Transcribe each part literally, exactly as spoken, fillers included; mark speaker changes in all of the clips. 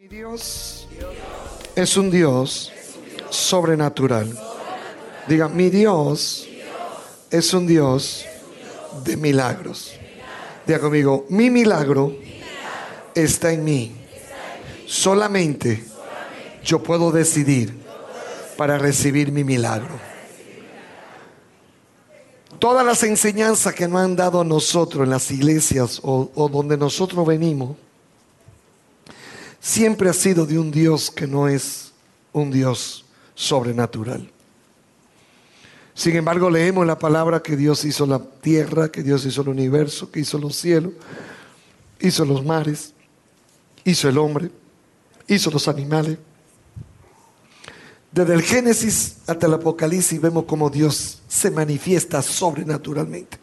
Speaker 1: Mi Dios es un Dios sobrenatural. Diga, mi Dios es un Dios de milagros. Diga conmigo, mi milagro está en mí. Solamente yo puedo decidir para recibir mi milagro. Todas las enseñanzas que nos han dado a nosotros en las iglesias o, o donde nosotros venimos, siempre ha sido de un Dios que no es un Dios sobrenatural. Sin embargo, leemos en la palabra que Dios hizo la tierra, que Dios hizo el universo, que hizo los cielos, hizo los mares, hizo el hombre, hizo los animales. Desde el Génesis hasta el Apocalipsis vemos cómo Dios se manifiesta sobrenaturalmente.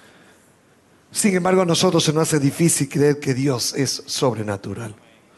Speaker 1: Sin embargo, a nosotros se nos hace difícil creer que Dios es sobrenatural.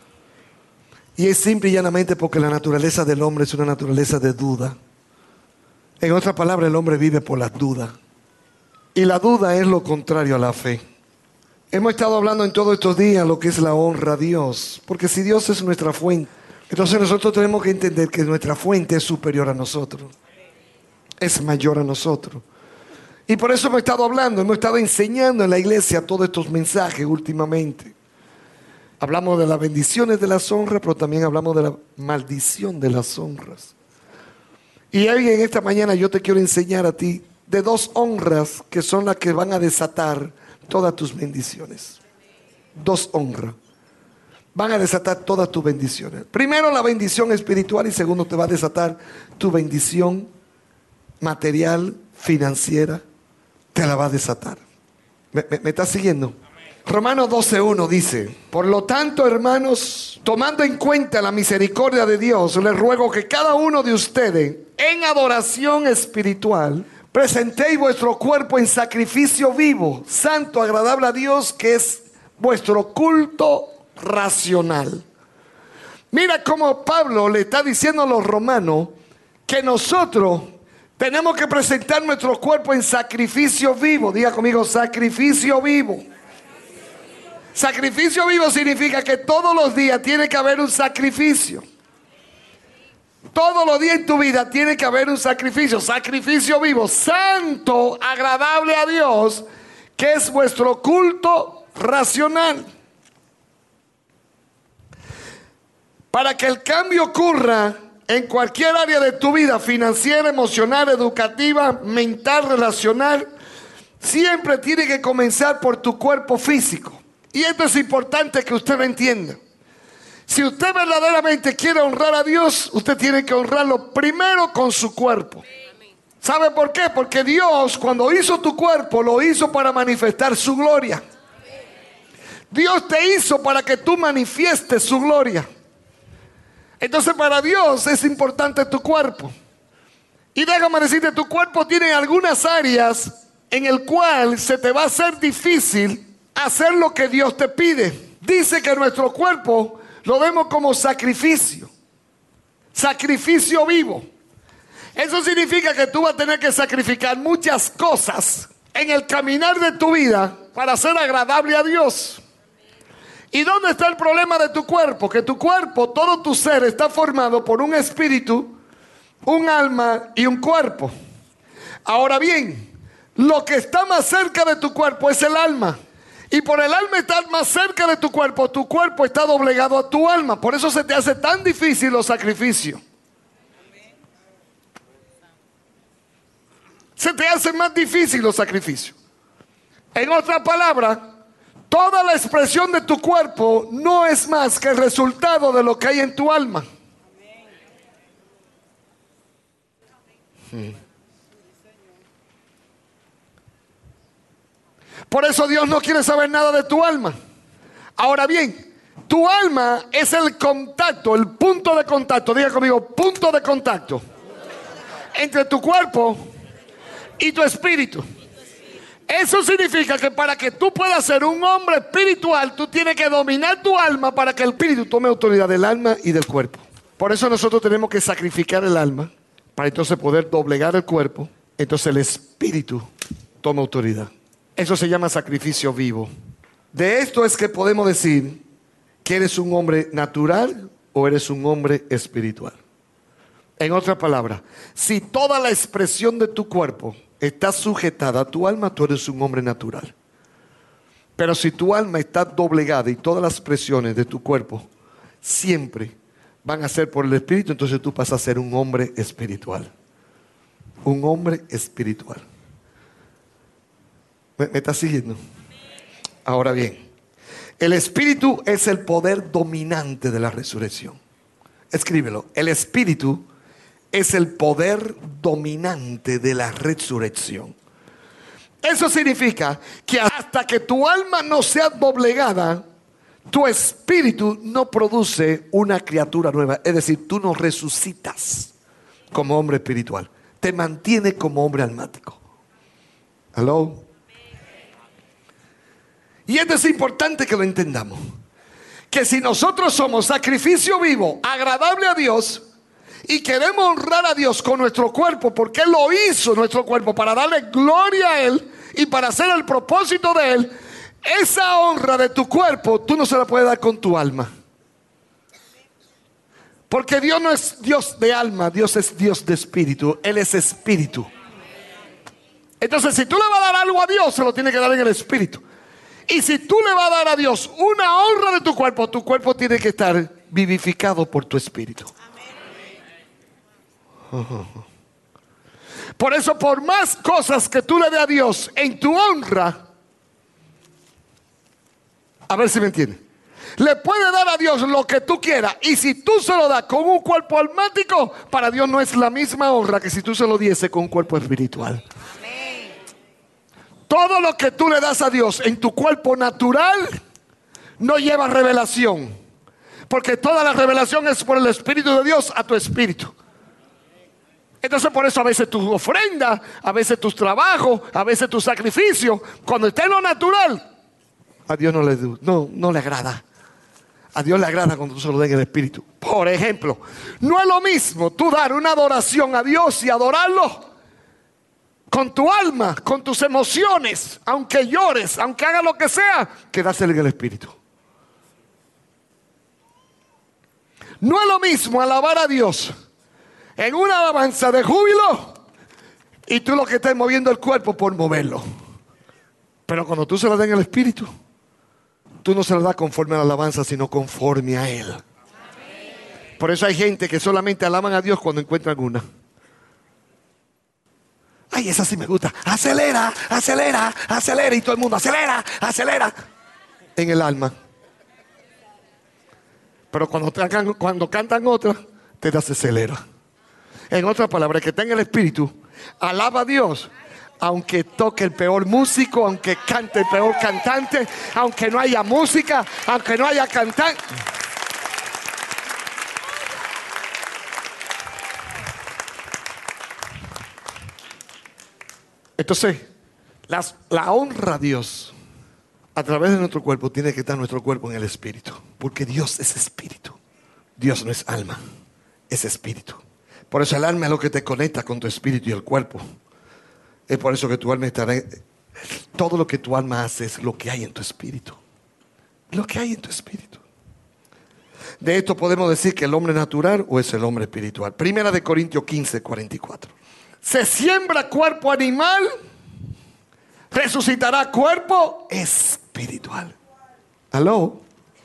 Speaker 1: Y es simple y llanamente porque la naturaleza del hombre es una naturaleza de duda. En otras palabras, el hombre vive por las dudas. Y la duda es lo contrario a la fe. Hemos estado hablando en todos estos días lo que es la honra a Dios. Porque si Dios es nuestra fuente, entonces nosotros tenemos que entender que nuestra fuente es superior a nosotros. Es mayor a nosotros. Y por eso hemos estado hablando, hemos estado enseñando en la iglesia todos estos mensajes últimamente. Hablamos de las bendiciones de las honras, pero también hablamos de la maldición de las honras. Y hoy en esta mañana yo te quiero enseñar a ti de dos honras que son las que van a desatar todas tus bendiciones. Dos honras. Van a desatar todas tus bendiciones. Primero la bendición espiritual y segundo te va a desatar tu bendición material, financiera. Te la va a desatar. ¿Me, me, me estás siguiendo? Romanos doce uno dice: por lo tanto, hermanos, tomando en cuenta la misericordia de Dios, les ruego que cada uno de ustedes, en adoración espiritual, presentéis vuestro cuerpo en sacrificio vivo, santo, agradable a Dios, que es vuestro culto racional. Mira cómo Pablo le está diciendo a los romanos que nosotros tenemos que presentar nuestro cuerpo en sacrificio vivo. Diga conmigo, sacrificio vivo. Sacrificio vivo significa que todos los días tiene que haber un sacrificio. Todos los días en tu vida tiene que haber un sacrificio. Sacrificio vivo, santo, agradable a Dios, que es vuestro culto racional. Para que el cambio ocurra en cualquier área de tu vida, financiera, emocional, educativa, mental, relacional, siempre tiene que comenzar por tu cuerpo físico. Y esto es importante que usted lo entienda. Si usted verdaderamente quiere honrar a Dios, usted tiene que honrarlo primero con su cuerpo. ¿Sabe por qué? Porque Dios, cuando hizo tu cuerpo, lo hizo para manifestar su gloria. Dios te hizo para que tú manifiestes su gloria. Entonces, para Dios es importante tu cuerpo. Y déjame decirte, tu cuerpo tiene algunas áreas en el cual se te va a hacer difícil hacer lo que Dios te pide. Dice que nuestro cuerpo lo vemos como sacrificio. Sacrificio vivo. Eso significa que tú vas a tener que sacrificar muchas cosas en el caminar de tu vida para ser agradable a Dios. ¿Y dónde está el problema de tu cuerpo? Que tu cuerpo, todo tu ser está formado por un espíritu, un alma y un cuerpo. Ahora bien, lo que está más cerca de tu cuerpo es el alma. Y por el alma estar más cerca de tu cuerpo, tu cuerpo está doblegado a tu alma. Por eso se te hace tan difícil los sacrificios. Se te hace más difícil los sacrificios. En otras palabras, toda la expresión de tu cuerpo no es más que el resultado de lo que hay en tu alma. Hmm. Por eso Dios no quiere saber nada de tu alma. Ahora bien, tu alma es el contacto, el punto de contacto. Diga conmigo, punto de contacto entre tu cuerpo y tu espíritu. Eso significa que para que tú puedas ser un hombre espiritual, tú tienes que dominar tu alma para que el espíritu tome autoridad del alma y del cuerpo. Por eso nosotros tenemos que sacrificar el alma para entonces poder doblegar el cuerpo. Entonces el espíritu toma autoridad. Eso se llama sacrificio vivo. De esto es que podemos decir que eres un hombre natural o eres un hombre espiritual. En otra palabra, si toda la expresión de tu cuerpo está sujetada a tu alma, tú eres un hombre natural. Pero si tu alma está doblegada y todas las expresiones de tu cuerpo siempre van a ser por el Espíritu, entonces tú pasas a ser un hombre espiritual. Un hombre espiritual. ¿Me, me estás siguiendo? Ahora bien, el Espíritu es el poder dominante de la resurrección. Escríbelo. El Espíritu es el poder dominante de la resurrección. Eso significa que hasta que tu alma no sea doblegada, tu espíritu no produce una criatura nueva. Es decir, tú no resucitas como hombre espiritual. Te mantiene como hombre almático. ¿Hello? Y esto es importante que lo entendamos. Que si nosotros somos sacrificio vivo, agradable a Dios, y queremos honrar a Dios con nuestro cuerpo, porque Él lo hizo nuestro cuerpo para darle gloria a Él y para hacer el propósito de Él, esa honra de tu cuerpo tú no se la puedes dar con tu alma. Porque Dios no es Dios de alma, Dios es Dios de espíritu. Él es espíritu. Entonces, si tú le vas a dar algo a Dios, se lo tiene que dar en el espíritu. Y si tú le vas a dar a Dios una honra de tu cuerpo, tu cuerpo tiene que estar vivificado por tu espíritu. Por eso, por más cosas que tú le des a Dios en tu honra, a ver si me entiendes, le puedes dar a Dios lo que tú quieras, y si tú se lo das con un cuerpo almático, para Dios no es la misma honra que si tú se lo diese con un cuerpo espiritual. Amén. Todo lo que tú le das a Dios en tu cuerpo natural no lleva revelación, porque toda la revelación es por el Espíritu de Dios a tu espíritu. Entonces, por eso a veces tu ofrenda, a veces tus trabajos, a veces tu sacrificio, cuando está en lo natural, a Dios no le, no, no le agrada. A Dios le agrada cuando tú se lo des en el espíritu. Por ejemplo, no es lo mismo tú dar una adoración a Dios y adorarlo con tu alma, con tus emociones, aunque llores, aunque hagas lo que sea, que dárselo en el espíritu. No es lo mismo alabar a Dios en una alabanza de júbilo y tú lo que estás moviendo el cuerpo por moverlo. Pero cuando tú se lo das en el espíritu, tú no se lo das conforme a la alabanza, sino conforme a Él. Amén. Por eso hay gente que solamente alaban a Dios cuando encuentran una. Ay, esa sí me gusta. Acelera, acelera, acelera. Y todo el mundo acelera, acelera. En el alma. Pero cuando, cantan, cuando cantan otra, te desacelera. En otras palabras, que está en el espíritu, alaba a Dios, aunque toque el peor músico, aunque cante el peor cantante, aunque no haya música, aunque no haya cantante. Entonces, las, la honra a Dios a través de nuestro cuerpo tiene que estar nuestro cuerpo en el espíritu, porque Dios es espíritu. Dios no es alma, es espíritu. Por eso el alma es lo que te conecta con tu espíritu y el cuerpo. Es por eso que tu alma estará. Todo lo que tu alma hace es lo que hay en tu espíritu. Lo que hay en tu espíritu. De esto podemos decir que el hombre natural o es el hombre espiritual. Primera de Corintios quince, cuarenta y cuatro. Se siembra cuerpo animal, resucitará cuerpo espiritual. ¿Aló?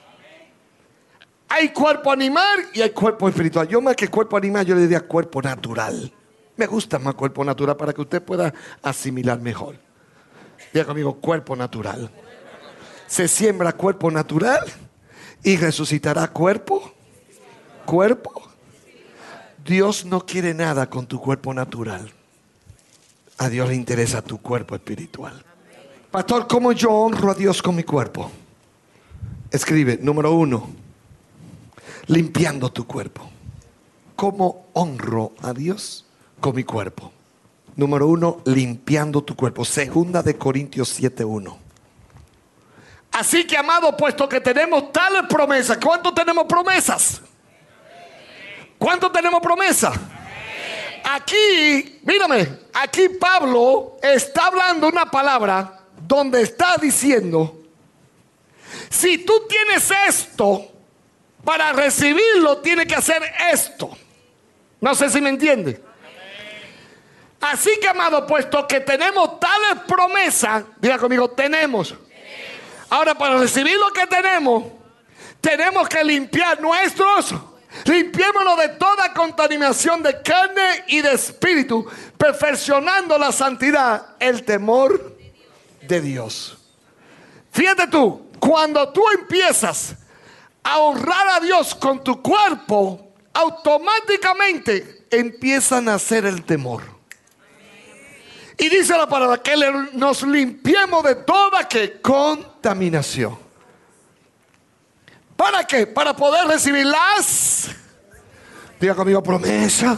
Speaker 1: Hay cuerpo animal y hay cuerpo espiritual. Yo más que cuerpo animal, yo le diría cuerpo natural. Me gusta más cuerpo natural para que usted pueda asimilar mejor. Diga conmigo, cuerpo natural. Se siembra cuerpo natural y resucitará cuerpo. Cuerpo. Dios no quiere nada con tu cuerpo natural. A Dios le interesa tu cuerpo espiritual. Pastor, ¿cómo yo honro a Dios con mi cuerpo? Escribe, número uno, limpiando tu cuerpo. ¿Cómo honro a Dios con mi cuerpo? Número uno, limpiando tu cuerpo. Segunda de Corintios siete, uno. Así que, amado, puesto que tenemos tales promesas. ¿Cuánto tenemos promesas? ¿Cuánto tenemos promesas? Aquí, mírame, aquí Pablo está hablando una palabra donde está diciendo: si tú tienes esto, para recibirlo tiene que hacer esto. No sé si me entiende. Así que, amado, puesto que tenemos tales promesas, diga conmigo, tenemos. Ahora, para recibir lo que tenemos, tenemos que limpiar nuestros, limpiémonos de toda contaminación de carne y de espíritu, perfeccionando la santidad, el temor de Dios. Fíjate tú, cuando tú empiezas a honrar a Dios con tu cuerpo, automáticamente empieza a nacer el temor. Y dice la palabra que nos limpiemos de toda ¿qué? Contaminación. ¿Para qué? Para poder recibir las, diga conmigo, promesa.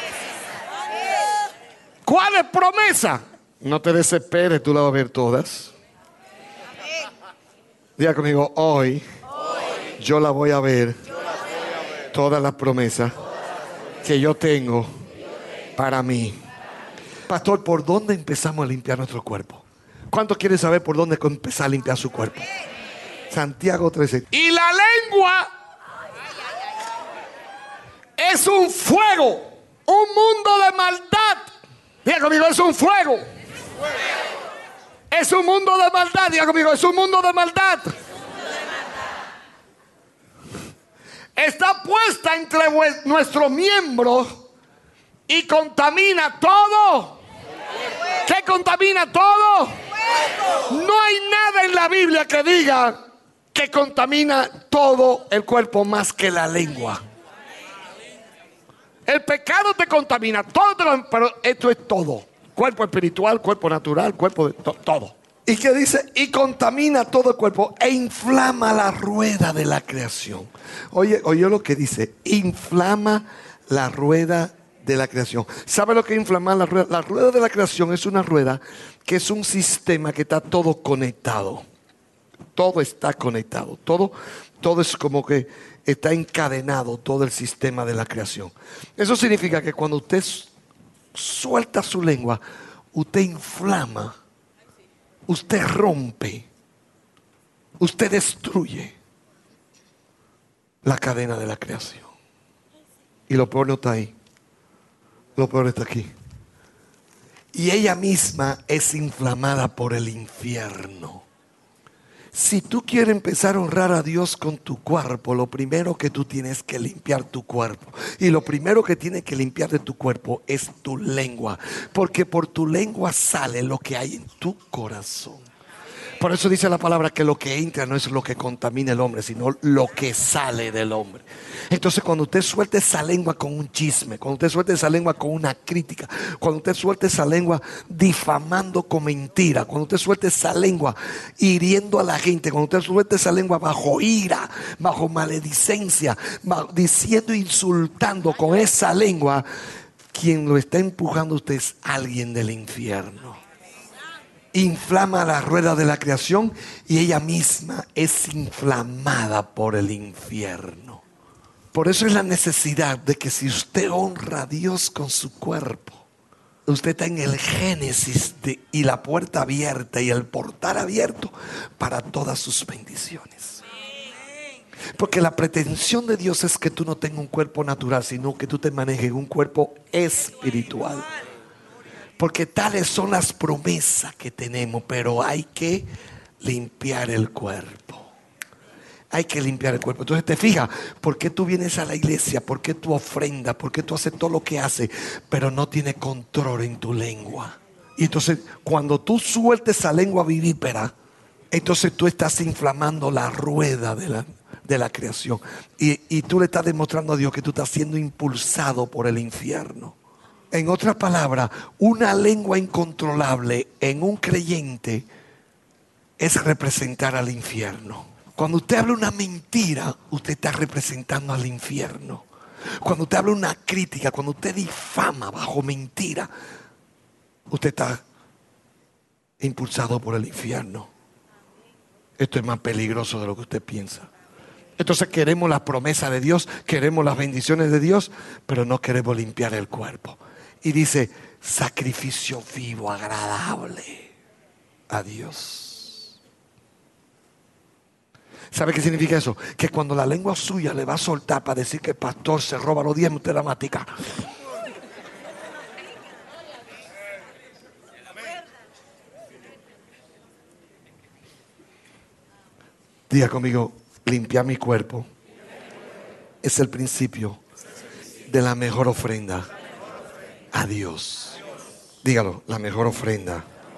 Speaker 1: ¿Cuál es promesa? No te desesperes, tú la vas a ver todas. Diga conmigo, hoy, hoy yo la voy a ver, yo la voy a ver todas las promesas que yo tengo para mí. Pastor, ¿por dónde empezamos a limpiar nuestro cuerpo? ¿Cuántos quieren saber por dónde empezar a limpiar su cuerpo? Santiago trece. Y la lengua es un fuego, un mundo de maldad. Diga conmigo, es un fuego. Es un mundo de maldad. Diga conmigo, es un mundo de maldad. Está puesta entre nuestros miembros y contamina todo. ¿Qué contamina todo? No hay nada en la Biblia que diga que contamina todo el cuerpo más que la lengua. El pecado te contamina todo, pero esto es todo. Cuerpo espiritual, cuerpo natural, cuerpo de to todo. ¿Y qué dice? Y contamina todo el cuerpo e inflama la rueda de la creación. Oye, oye lo que dice, inflama la rueda de la creación. ¿Sabe lo que es inflamar la rueda? La rueda de la creación es una rueda que es un sistema que está todo conectado. Todo está conectado. Todo, todo es como que está encadenado, todo el sistema de la creación. Eso significa que cuando usted suelta su lengua, usted inflama, usted rompe, usted destruye la cadena de la creación. Y lo peor no está ahí. Lo peor está aquí. Y ella misma es inflamada por el infierno. Si tú quieres empezar a honrar a Dios con tu cuerpo, lo primero que tú tienes que limpiar tu cuerpo. Y lo primero que tienes que limpiar de tu cuerpo es tu lengua. Porque por tu lengua sale lo que hay en tu corazón. Por eso dice la palabra que lo que entra no es lo que contamina el hombre, sino lo que sale del hombre. Entonces cuando usted suelte esa lengua con un chisme, cuando usted suelte esa lengua con una crítica, cuando usted suelte esa lengua difamando con mentira, cuando usted suelte esa lengua hiriendo a la gente, cuando usted suelte esa lengua bajo ira, bajo maledicencia, diciendo, insultando con esa lengua, quien lo está empujando a usted es alguien del infierno. Inflama la rueda de la creación y ella misma es inflamada por el infierno. Por eso es la necesidad de que si usted honra a Dios con su cuerpo, usted está en el génesis de, y la puerta abierta y el portal abierto para todas sus bendiciones. Porque la pretensión de Dios es que tú no tengas un cuerpo natural, sino que tú te manejes en un cuerpo espiritual. Porque tales son las promesas que tenemos, pero hay que limpiar el cuerpo. Hay que limpiar el cuerpo. Entonces te fijas, ¿por qué tú vienes a la iglesia? ¿Por qué tú ofrendas? ¿Por qué tú haces todo lo que haces? Pero no tienes control en tu lengua. Y entonces cuando tú sueltes esa lengua vivípera, entonces tú estás inflamando la rueda de la, de la creación. Y, y tú le estás demostrando a Dios que tú estás siendo impulsado por el infierno. En otras palabras, una lengua incontrolable en un creyente es representar al infierno. Cuando usted habla una mentira, usted está representando al infierno. Cuando usted habla una crítica, cuando usted difama bajo mentira, usted está impulsado por el infierno. Esto es más peligroso de lo que usted piensa. Entonces queremos la promesa de Dios, queremos las bendiciones de Dios, pero no queremos limpiar el cuerpo. Y dice, sacrificio vivo, agradable a Dios. ¿Sabe qué significa eso? Que cuando la lengua suya le va a soltar para decir que el pastor se roba los diezmos, usted la matica. Diga conmigo, limpiar mi cuerpo es el principio de la mejor ofrenda a Dios. Dígalo, la mejor ofrenda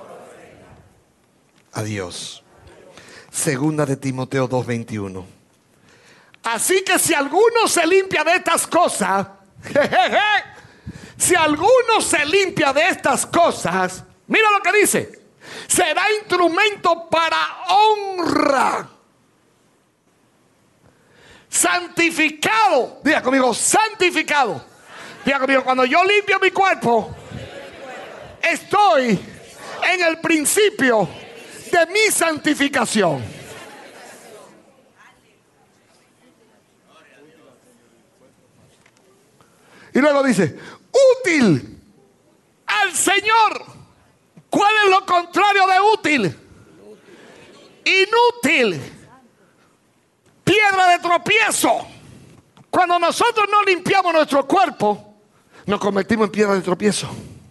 Speaker 1: a Dios. Segunda de Timoteo dos veintiuno. Así que si alguno se limpia de estas cosas, jejeje, si alguno se limpia de estas cosas, mira lo que dice: será instrumento para honra, santificado. Diga conmigo, santificado. Diga conmigo, cuando yo limpio mi cuerpo, estoy en el principio de mi santificación. Y luego dice, útil al Señor. ¿Cuál es lo contrario de útil? Inútil. Piedra de tropiezo. Cuando nosotros no limpiamos nuestro cuerpo, nos convertimos en piedra de tropiezo.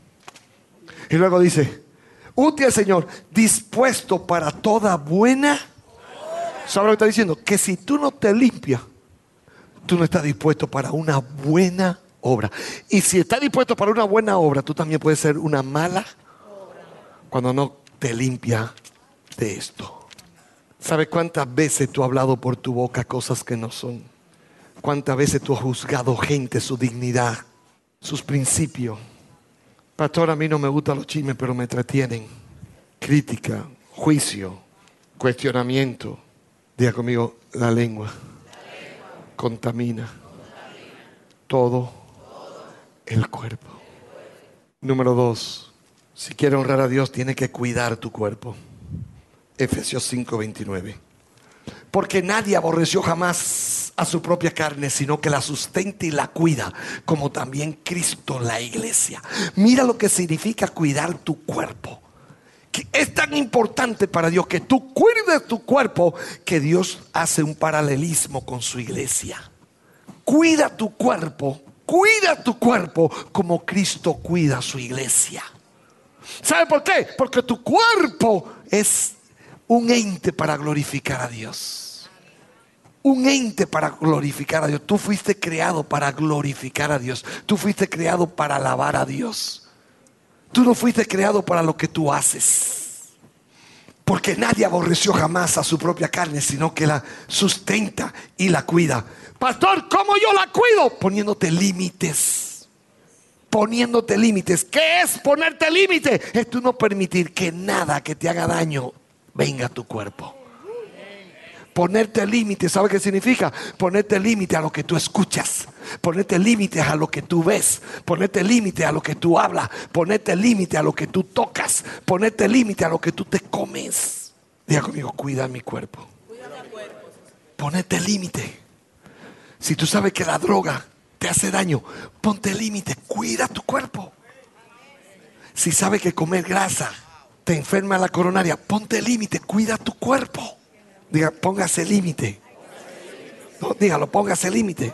Speaker 1: Y luego dice, útil al Señor, dispuesto para toda buena. ¿Sabes lo que está diciendo? Que si tú no te limpias, tú no estás dispuesto para una buena obra. Y si estás dispuesto para una buena obra, tú también puedes ser una mala cuando no te limpias de esto. ¿Sabes cuántas veces tú has hablado por tu boca cosas que no son? ¿Cuántas veces tú has juzgado gente, su dignidad, sus principios? Pastor, a mí no me gustan los chismes, pero me entretienen. Crítica, juicio, cuestionamiento. Diga conmigo, la lengua, la lengua contamina, contamina todo, todo el cuerpo. Número dos, si quieres honrar a Dios, tienes que cuidar tu cuerpo. Efesios cinco veintinueve. Porque nadie aborreció jamás a su propia carne, sino que la sustenta y la cuida, como también Cristo la iglesia. Mira lo que significa cuidar tu cuerpo. Que es tan importante para Dios que tú cuides tu cuerpo, que Dios hace un paralelismo con su iglesia. Cuida tu cuerpo, cuida tu cuerpo como Cristo cuida a su iglesia. ¿Sabe por qué? Porque tu cuerpo es un ente para glorificar a Dios. Un ente para glorificar a Dios. Tú fuiste creado para glorificar a Dios. Tú fuiste creado para alabar a Dios. Tú no fuiste creado para lo que tú haces. Porque nadie aborreció jamás a su propia carne, sino que la sustenta y la cuida. Pastor, ¿cómo yo la cuido? Poniéndote límites. Poniéndote límites. ¿Qué es ponerte límite? Es tú no permitir que nada que te haga daño venga a tu cuerpo. Ponerte límites, ¿sabe qué significa? Ponerte límite a lo que tú escuchas. Ponerte límites a lo que tú ves. Ponerte límite a lo que tú hablas. Ponerte límite a lo que tú tocas. Ponerte límite a lo que tú te comes. Diga conmigo, cuida mi cuerpo. Ponerte límite. Si tú sabes que la droga te hace daño, ponte límite, cuida tu cuerpo. Si sabes que comer grasa te enferma la coronaria, ponte límite, cuida tu cuerpo. Diga, póngase límite. No, dígalo, póngase límite.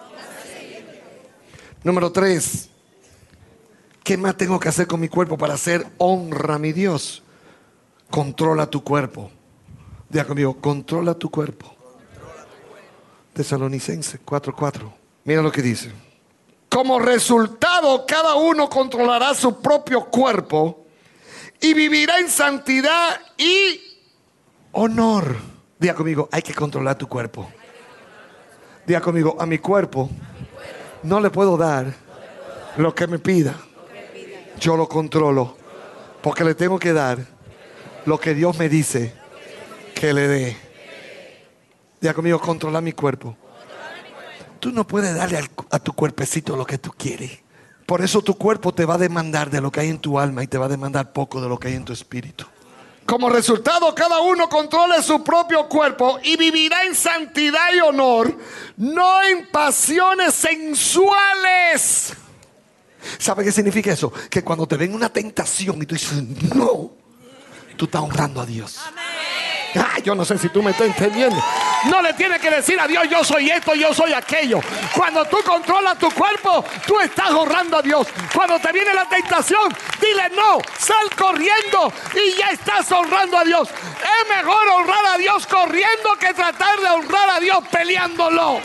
Speaker 1: Número tres, ¿qué más tengo que hacer con mi cuerpo para hacer honra a mi Dios? Controla tu cuerpo. Diga conmigo, controla tu cuerpo. Tesalonicenses cuatro cuatro. Mira lo que dice. Como resultado, cada uno controlará su propio cuerpo y vivirá en santidad y honor. Diga conmigo, hay que controlar tu cuerpo. Diga conmigo, a mi cuerpo no le puedo dar lo que me pida. Yo lo controlo, porque le tengo que dar lo que Dios me dice que le dé. Diga conmigo, controlar mi cuerpo. Tú no puedes darle a tu cuerpecito lo que tú quieres. Por eso tu cuerpo te va a demandar de lo que hay en tu alma y te va a demandar poco de lo que hay en tu espíritu. Como resultado, cada uno controle su propio cuerpo y vivirá en santidad y honor, no en pasiones sensuales. ¿Sabe qué significa eso? Que cuando te ven una tentación y tú dices, no, tú estás honrando a Dios. Ah, yo no sé si tú me estás entendiendo.
Speaker 2: No le tienes que decir a Dios, yo soy esto, yo soy aquello. Cuando tú controlas tu cuerpo, tú estás honrando a Dios. Cuando te viene la tentación, dile no, sal corriendo y ya estás honrando a Dios. Es mejor honrar a Dios corriendo que tratar de honrar a Dios peleándolo.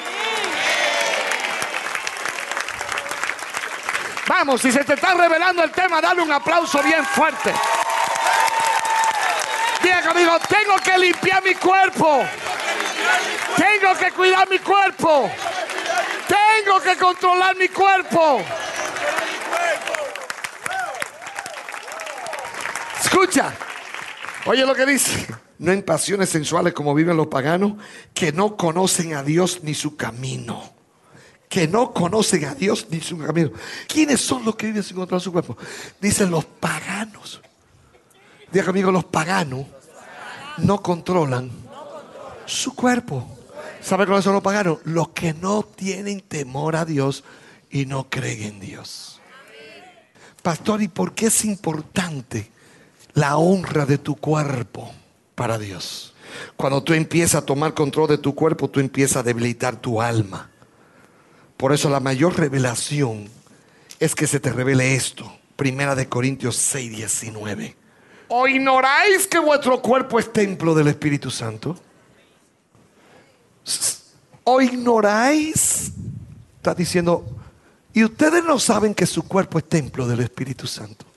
Speaker 2: Vamos, si se te está revelando el tema, dale un aplauso bien fuerte. Diga conmigo, tengo que limpiar mi cuerpo. Tengo que cuidar mi cuerpo. Tengo que controlar mi cuerpo. Escucha. Oye lo que dice.
Speaker 1: No en pasiones sensuales como viven los paganos, que no conocen a Dios ni su camino. Que no conocen a Dios ni su camino. ¿Quiénes son los que viven sin controlar su cuerpo? Dicen los paganos. Diga conmigo, los paganos no controlan su cuerpo. ¿Sabe cuáles son los paganos? Los que no tienen temor a Dios y no creen en Dios. Pastor, ¿y por qué es importante la honra de tu cuerpo para Dios? Cuando tú empiezas a tomar control de tu cuerpo, tú empiezas a debilitar tu alma. Por eso la mayor revelación es que se te revele esto. Primera de Corintios seis, diecinueve. ¿O ignoráis que vuestro cuerpo es templo del Espíritu Santo? ¿O ignoráis? Está diciendo, y ustedes no saben que su cuerpo es templo del Espíritu Santo.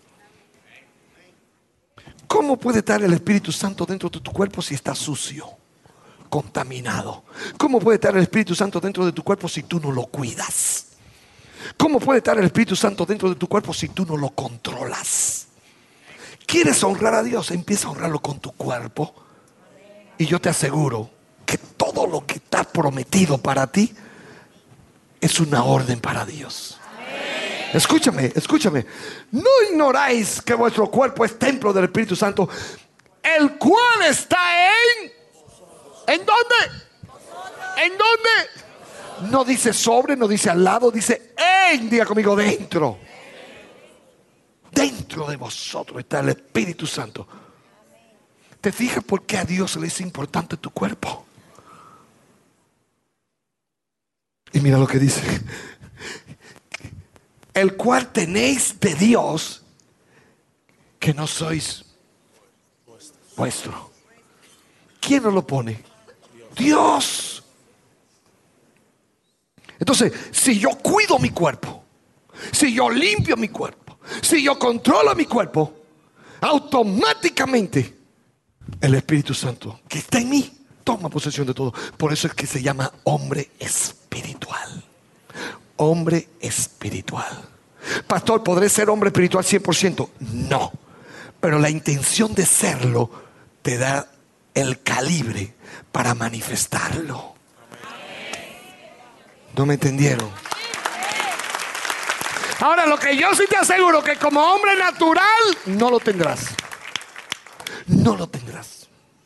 Speaker 1: ¿Cómo puede estar el Espíritu Santo dentro de tu cuerpo si está sucio, contaminado? ¿Cómo puede estar el Espíritu Santo dentro de tu cuerpo si tú no lo cuidas? ¿Cómo puede estar el Espíritu Santo dentro de tu cuerpo si tú no lo controlas? ¿Quieres honrar a Dios? Empieza a honrarlo con tu cuerpo. Y yo te aseguro que todo lo que está prometido para ti es una orden para Dios. Escúchame, escúchame. No ignoráis que vuestro cuerpo es templo del Espíritu Santo, el cual está en... ¿En dónde? ¿En dónde? No dice sobre, no dice al lado, dice en, diga conmigo, dentro. Dentro de vosotros está el Espíritu Santo. ¿Te fijas por qué a Dios le es importante tu cuerpo? Y mira lo que dice. El cual tenéis de Dios, que no sois vuestro. ¿Quién os lo pone? Dios. Entonces, si yo cuido mi cuerpo, si yo limpio mi cuerpo, si yo controlo mi cuerpo, automáticamente el Espíritu Santo que está en mí toma posesión de todo. Por eso es que se llama hombre espiritual. Hombre espiritual. Pastor, ¿podré ser hombre espiritual cien por ciento? No. Pero la intención de serlo te da el calibre para manifestarlo. ¿No me entendieron? Ahora, lo que yo sí te aseguro, que como hombre natural no lo tendrás. No lo tendrás.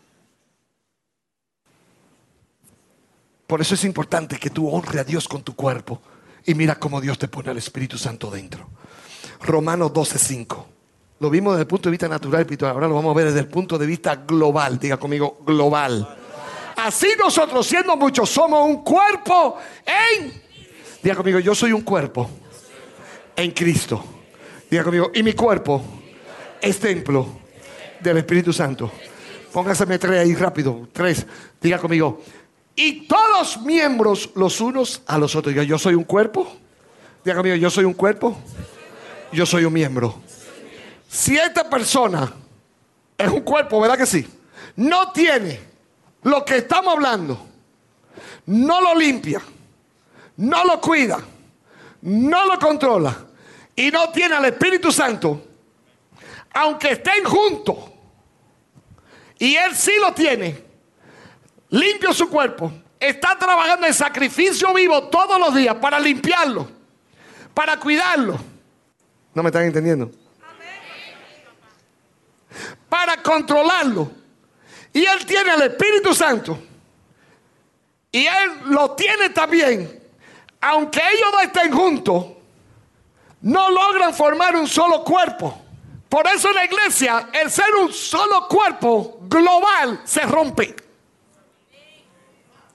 Speaker 1: Por eso es importante que tú honres a Dios con tu cuerpo. Y mira cómo Dios te pone al Espíritu Santo dentro. Romanos doce, cinco. Lo vimos desde el punto de vista natural y espiritual. Ahora lo vamos a ver desde el punto de vista global. Diga conmigo, global. Así nosotros, siendo muchos, somos un cuerpo en... Diga conmigo, yo soy un cuerpo en Cristo. Diga conmigo, y mi cuerpo es templo del Espíritu Santo. Póngaseme tres ahí rápido. Tres. Diga conmigo, y todos miembros los unos a los otros. Diga, yo soy un cuerpo. Diga conmigo, yo soy un cuerpo. Yo soy un miembro. Si esta persona es un cuerpo, ¿verdad que sí? No tiene lo que estamos hablando, no lo limpia, no lo cuida, no lo controla y no tiene al Espíritu Santo, aunque estén juntos y él sí lo tiene, limpio su cuerpo, está trabajando en sacrificio vivo todos los días para limpiarlo, para cuidarlo. ¿No me están entendiendo? Para controlarlo. Y él tiene el Espíritu Santo. Y él lo tiene también. Aunque ellos no estén juntos, no logran formar un solo cuerpo. Por eso en la iglesia, el ser un solo cuerpo global se rompe.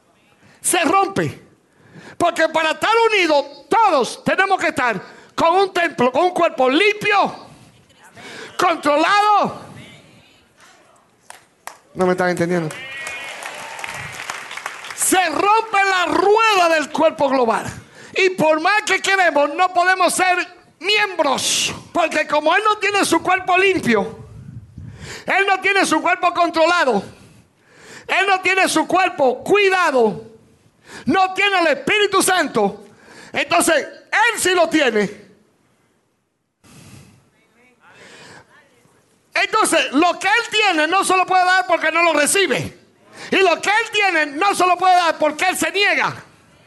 Speaker 2: se rompe. Porque para estar unidos, todos tenemos que estar con un templo, con un cuerpo limpio, controlado. ¿No me están entendiendo? Se rompe la rueda del cuerpo global. Y por más que queremos, no podemos ser miembros. Porque como Él no tiene su cuerpo limpio, Él no tiene su cuerpo controlado, Él no tiene su cuerpo cuidado, no tiene el Espíritu Santo, entonces Él sí lo tiene. Entonces lo que Él tiene no se lo puede dar porque no lo recibe. Y lo que Él tiene no se lo puede dar porque Él se niega.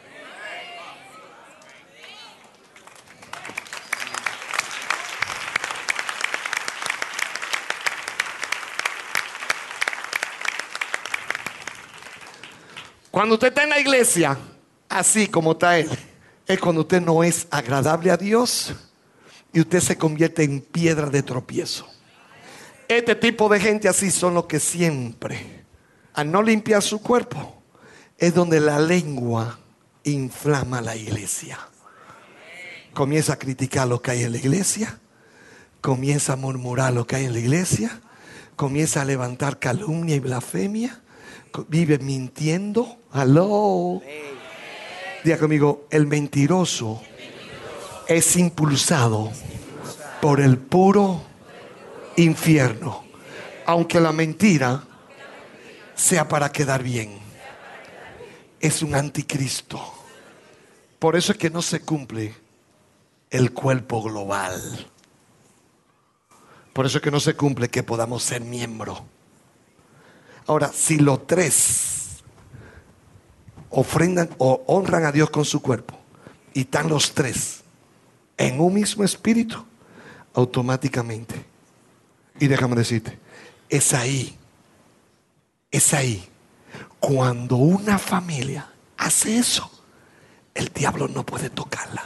Speaker 2: Cuando usted está en la iglesia, así como está Él, es cuando usted no es agradable a Dios y usted se convierte en piedra de tropiezo. Este tipo de gente así son los que siempre, al no limpiar su cuerpo, es donde la lengua inflama la iglesia. Comienza a criticar lo que hay en la iglesia, comienza a murmurar lo que hay en la iglesia, comienza a levantar calumnia y blasfemia, vive mintiendo. Aló. Diga conmigo, el mentiroso es impulsado por el puro infierno, aunque la mentira sea para quedar bien. Es un anticristo. Por eso es que no se cumple el cuerpo global. Por eso es que no se cumple que podamos ser miembros. Ahora, si los tres ofrendan o honran a Dios con su cuerpo y están los tres en un mismo espíritu, automáticamente, y déjame decirte, es ahí, es ahí, cuando una familia hace eso, el diablo no puede tocarla.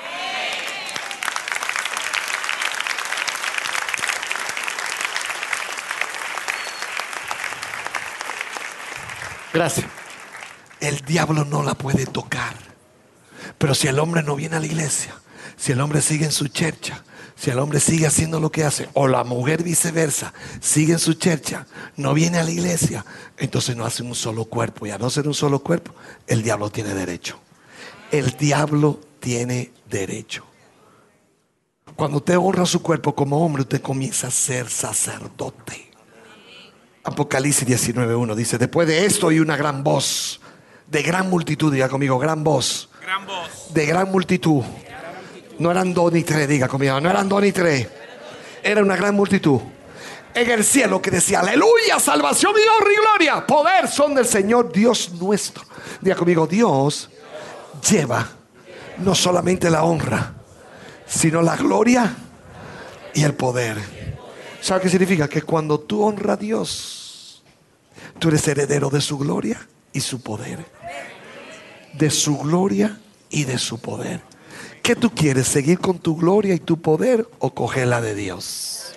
Speaker 2: Gracias. El diablo no la puede tocar. Pero si el hombre no viene a la iglesia, si el hombre sigue en su chercha, si el hombre sigue haciendo lo que hace, o la mujer viceversa, sigue en su chercha, no viene a la iglesia, entonces no hace un solo cuerpo. Y a no ser un solo cuerpo, el diablo tiene derecho. El diablo tiene derecho. Cuando usted honra su cuerpo como hombre, usted comienza a ser sacerdote. Apocalipsis diecinueve uno dice: después de esto oí una gran voz, de gran multitud. Diga conmigo, gran voz,
Speaker 3: gran voz.
Speaker 2: De gran multitud. No eran dos ni tres, diga conmigo, no eran dos ni tres, era una gran multitud en el cielo que decía: aleluya, salvación y honra y gloria, poder son del Señor Dios nuestro. Diga conmigo, Dios lleva no solamente la honra, sino la gloria y el poder. ¿Sabe qué significa? Que cuando tú honras a Dios, tú eres heredero de su gloria y su poder. De su gloria y de su poder. ¿Qué tú quieres? ¿Seguir con tu gloria y tu poder o coger la de Dios?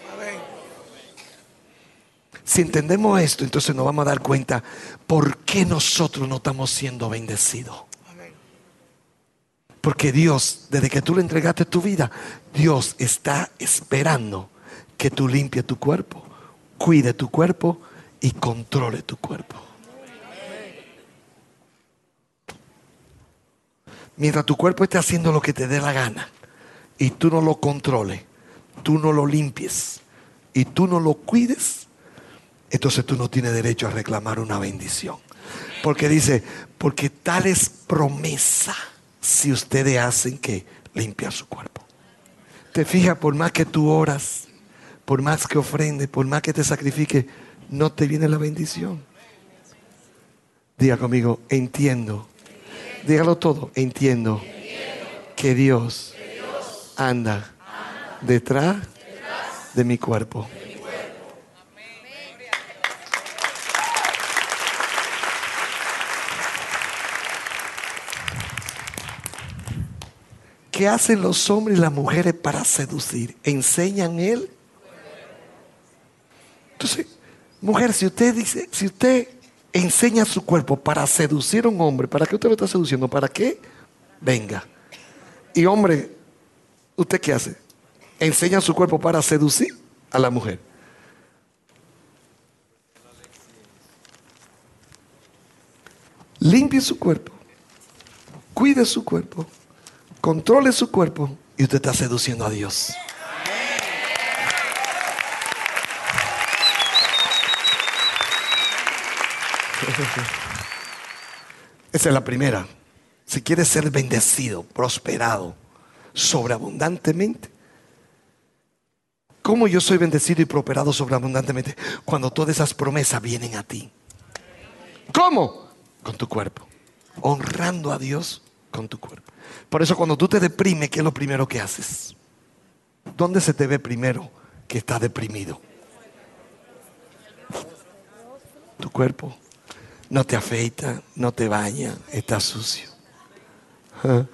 Speaker 2: Si entendemos esto, entonces nos vamos a dar cuenta por qué nosotros no estamos siendo bendecidos. Porque Dios, desde que tú le entregaste tu vida, Dios está esperando que tú limpies tu cuerpo, cuide tu cuerpo y controle tu cuerpo. Mientras tu cuerpo esté haciendo lo que te dé la gana y tú no lo controles, tú no lo limpies y tú no lo cuides, entonces tú no tienes derecho a reclamar una bendición. Porque dice, porque tal es promesa si ustedes hacen que limpiar su cuerpo. Te fijas, por más que tú oras, por más que ofrendes, por más que te sacrifiques, no te viene la bendición. Diga conmigo, entiendo. Dígalo todo, entiendo que Dios anda detrás de mi cuerpo. ¿Qué hacen los hombres y las mujeres para seducir? ¿Enseñan él? Entonces, mujer, si usted dice, si usted
Speaker 1: enseña su cuerpo para seducir a un hombre. ¿Para qué usted lo está seduciendo? ¿Para qué? Venga. Y hombre, ¿usted qué hace? Enseña su cuerpo para seducir a la mujer. Limpie su cuerpo, cuide su cuerpo, controle su cuerpo y usted está seduciendo a Dios. Esa es la primera. Si quieres ser bendecido, prosperado, sobreabundantemente. ¿Cómo yo soy bendecido y prosperado sobreabundantemente? Cuando todas esas promesas vienen a ti. ¿Cómo? Con tu cuerpo. Honrando a Dios con tu cuerpo. Por eso cuando tú te deprimes, ¿qué es lo primero que haces? ¿Dónde se te ve primero que estás deprimido? Tu cuerpo. No te afeita, no te baña, está sucio. ¿Ah?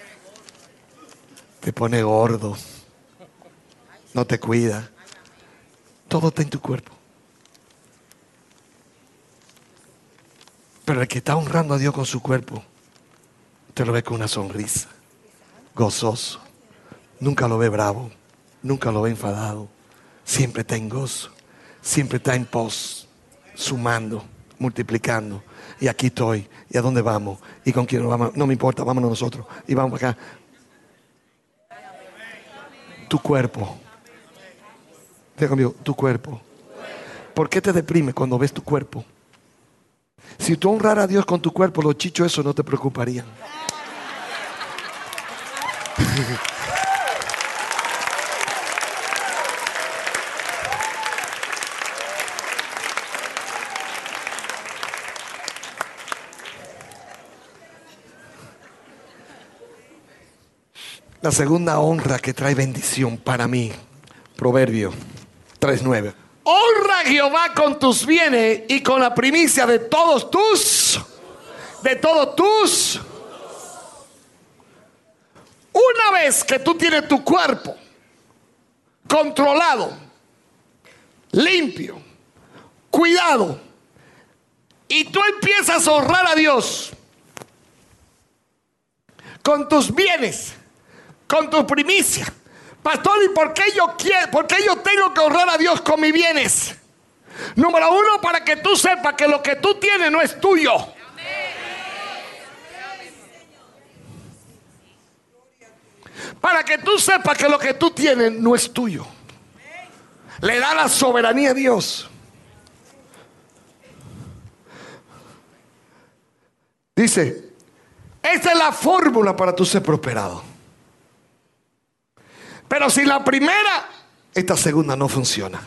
Speaker 1: Te pone gordo. No te cuida. Todo está en tu cuerpo. Pero el que está honrando a Dios con su cuerpo, te lo ve con una sonrisa, gozoso. Nunca lo ve bravo, nunca lo ve enfadado. Siempre está en gozo, siempre está en pos, sumando, multiplicando. Y aquí estoy, y a dónde vamos, y con quién nos vamos. No me importa, vámonos nosotros. Y vamos acá. Tu cuerpo. Diga conmigo, tu cuerpo. ¿Por qué te deprime cuando ves tu cuerpo? Si tú honraras a Dios con tu cuerpo, los chichos eso no te preocuparían. La segunda honra que trae bendición para mí, Proverbio tres nueve. Honra a Jehová con tus bienes y con la primicia de todos tus, de todos tus. Una vez que tú tienes tu cuerpo controlado, limpio, cuidado, y tú empiezas a honrar a Dios con tus bienes, con tu primicia. Pastor, ¿y por qué yo quiero, por qué yo tengo que honrar a Dios con mis bienes? Número uno, para que tú sepas que lo que tú tienes no es tuyo. Para que tú sepas que lo que tú tienes no es tuyo. Le da la soberanía a Dios. Dice, esta es la fórmula para tú ser prosperado. Pero si la primera, esta segunda no funciona.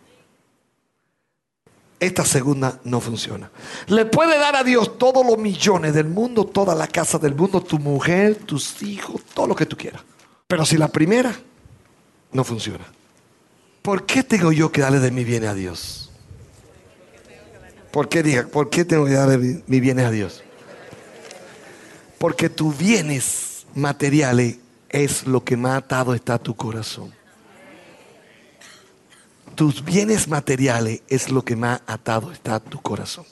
Speaker 1: Esta segunda no funciona. Le puede dar a Dios todos los millones del mundo, toda la casa del mundo, tu mujer, tus hijos, todo lo que tú quieras. Pero si la primera no funciona, ¿por qué tengo yo que darle de mi bienes a Dios? ¿Por qué diga? ¿Por qué tengo que darle mis bienes a Dios? Porque tus bienes materiales es lo que más atado está a tu corazón. Tus bienes materiales es lo que más atado está a tu corazón.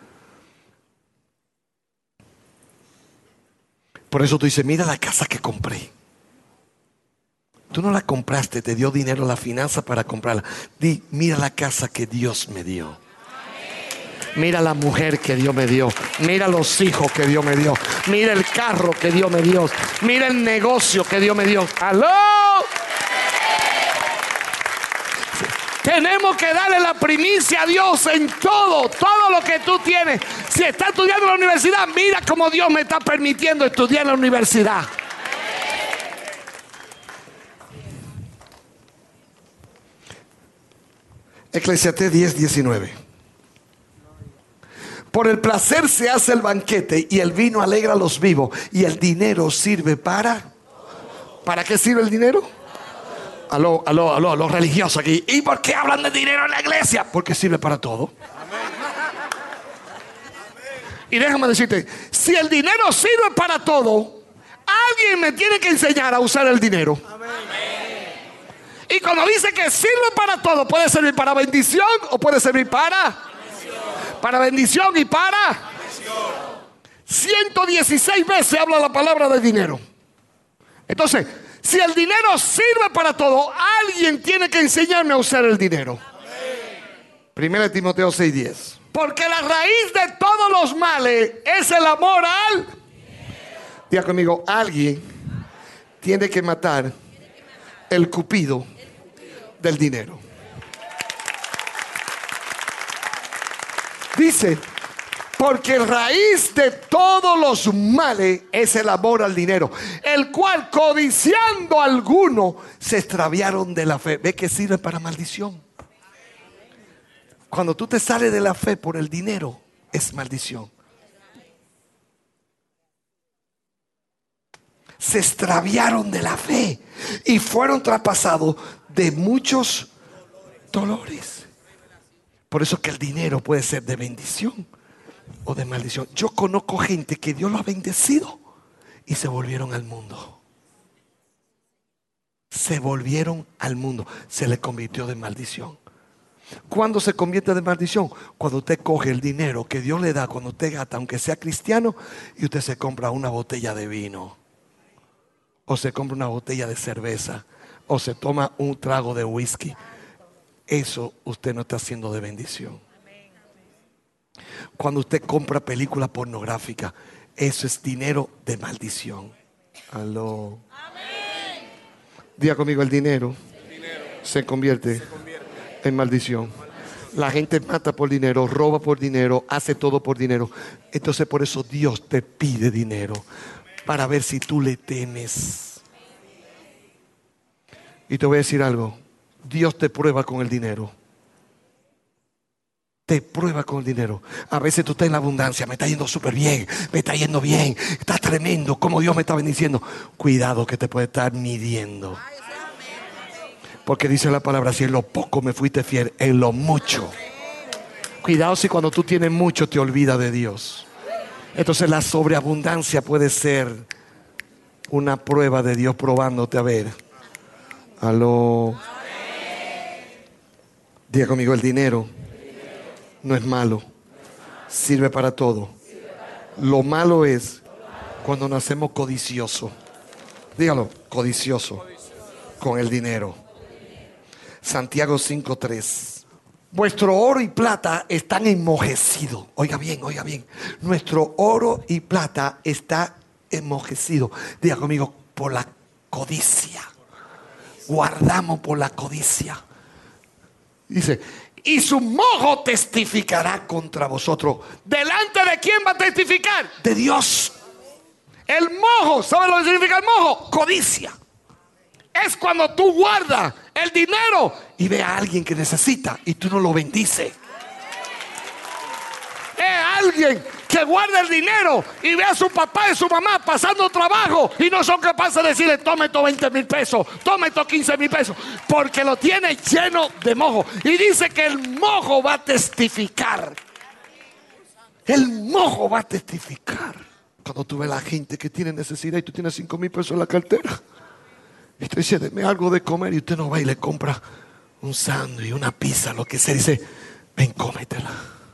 Speaker 1: Por eso tú dices, mira la casa que compré. Tú no la compraste, te dio dinero la finanza para comprarla. Di, mira la casa que Dios me dio. Mira la mujer que Dios me dio. Mira los hijos que Dios me dio. Mira el carro que Dios me dio. Mira el negocio que Dios me dio. ¡Aló! Tenemos que darle la primicia a Dios en todo, todo lo que tú tienes. Si estás estudiando en la universidad, mira cómo Dios me está permitiendo estudiar en la universidad. Eclesiastés diez diecinueve. Por el placer se hace el banquete y el vino alegra a los vivos y el dinero sirve para... ¿Para qué sirve el dinero? Aló, aló, aló, los religiosos aquí. ¿Y por qué hablan de dinero en la iglesia? Porque sirve para todo. Y déjame decirte, si el dinero sirve para todo, alguien me tiene que enseñar a usar el dinero. Y cuando dice que sirve para todo, puede servir para bendición o puede servir para...
Speaker 2: Para bendición y para ciento dieciséis veces habla la palabra de dinero. Entonces, si el dinero sirve para todo, alguien tiene que enseñarme a usar el dinero. Primera de Timoteo seis diez. Porque la raíz de todos los males es el amor al. Diga conmigo, alguien tiene que matar el cupido del dinero. Dice, porque raíz de todos los males es el amor al dinero, el cual codiciando a alguno se extraviaron de la fe. ¿Ve que sirve para maldición? Cuando tú te sales de la fe por el dinero, es maldición. Se extraviaron de la fe y fueron traspasados de muchos dolores. Por eso que el dinero puede ser de bendición o de maldición. Yo conozco gente que Dios lo ha bendecido y se volvieron al mundo. Se volvieron al mundo. Se le convirtió de maldición. ¿Cuándo se convierte de maldición? Cuando usted coge el dinero que Dios le da, cuando usted gasta, aunque sea cristiano, y usted se compra una botella de vino, o se compra una botella de cerveza, o se toma un trago de whisky. Eso usted no está haciendo de bendición. Cuando usted compra películas pornográficas, eso es dinero de maldición. Aló. Diga conmigo, el dinero, el dinero se convierte, se convierte en maldición. La gente mata por dinero, roba por dinero, hace todo por dinero. Entonces por eso Dios te pide dinero, para ver si tú le temes. Y te voy a decir algo, Dios te prueba con el dinero. Te prueba con el dinero. A veces tú estás en la abundancia, me está yendo súper bien, me está yendo bien, está tremendo, como Dios me está bendiciendo. Cuidado que te puede estar midiendo. Porque dice la palabra, si en lo poco me fuiste fiel, en lo mucho. Cuidado si cuando tú tienes mucho te olvidas de Dios. Entonces la sobreabundancia puede ser una prueba de Dios probándote a ver. Aló. Diga conmigo, el dinero no es malo, sirve para todo. Lo malo es cuando nos hacemos codiciosos. Dígalo, codicioso con el dinero. Santiago cinco tres. Vuestro oro y plata están enmojecidos. Oiga bien, oiga bien. Nuestro oro y plata está enmojecido. Diga conmigo, por la codicia. Guardamos por la codicia. Dice, y su mojo testificará contra vosotros. ¿Delante de quién va a testificar? De Dios. El mojo, ¿sabe lo que significa el mojo? Codicia. Es cuando tú guardas el dinero y ve a alguien que necesita y tú no lo bendices. Es alguien que guarda el dinero y ve a su papá y su mamá pasando trabajo y no son capaces de decirle, tome estos veinte mil pesos, tome estos quince mil pesos, porque lo tiene lleno de mojo. Y dice que el mojo va a testificar. El mojo va a testificar. Cuando tú ves a la gente que tiene necesidad y tú tienes cinco mil pesos en la cartera y usted dice, deme algo de comer, y usted no va y le compra un sándwich, una pizza, lo que sea, dice, ven, cómetela.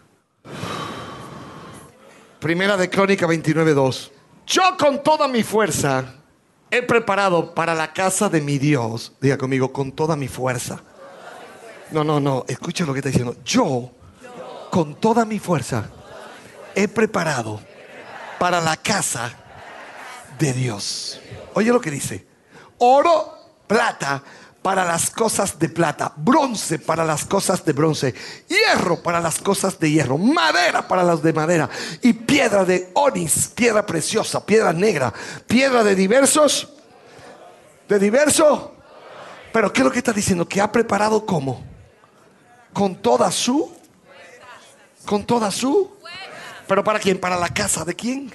Speaker 2: Primera de Crónica veintinueve dos. Yo con toda mi fuerza he preparado para la casa de mi Dios. Diga conmigo, con toda mi fuerza. No, no, no, escucha lo que está diciendo. Yo con toda mi fuerza he preparado para la casa de Dios. Oye lo que dice. Oro, plata para las cosas de plata, bronce para las cosas de bronce, hierro para las cosas de hierro, madera para las de madera, y piedra de onis, piedra preciosa, piedra negra, piedra de diversos, de diverso. Pero ¿qué es lo que está diciendo? Que ha preparado ¿cómo? Con toda su, con toda su. ¿Pero para quién? ¿Para la casa de quién?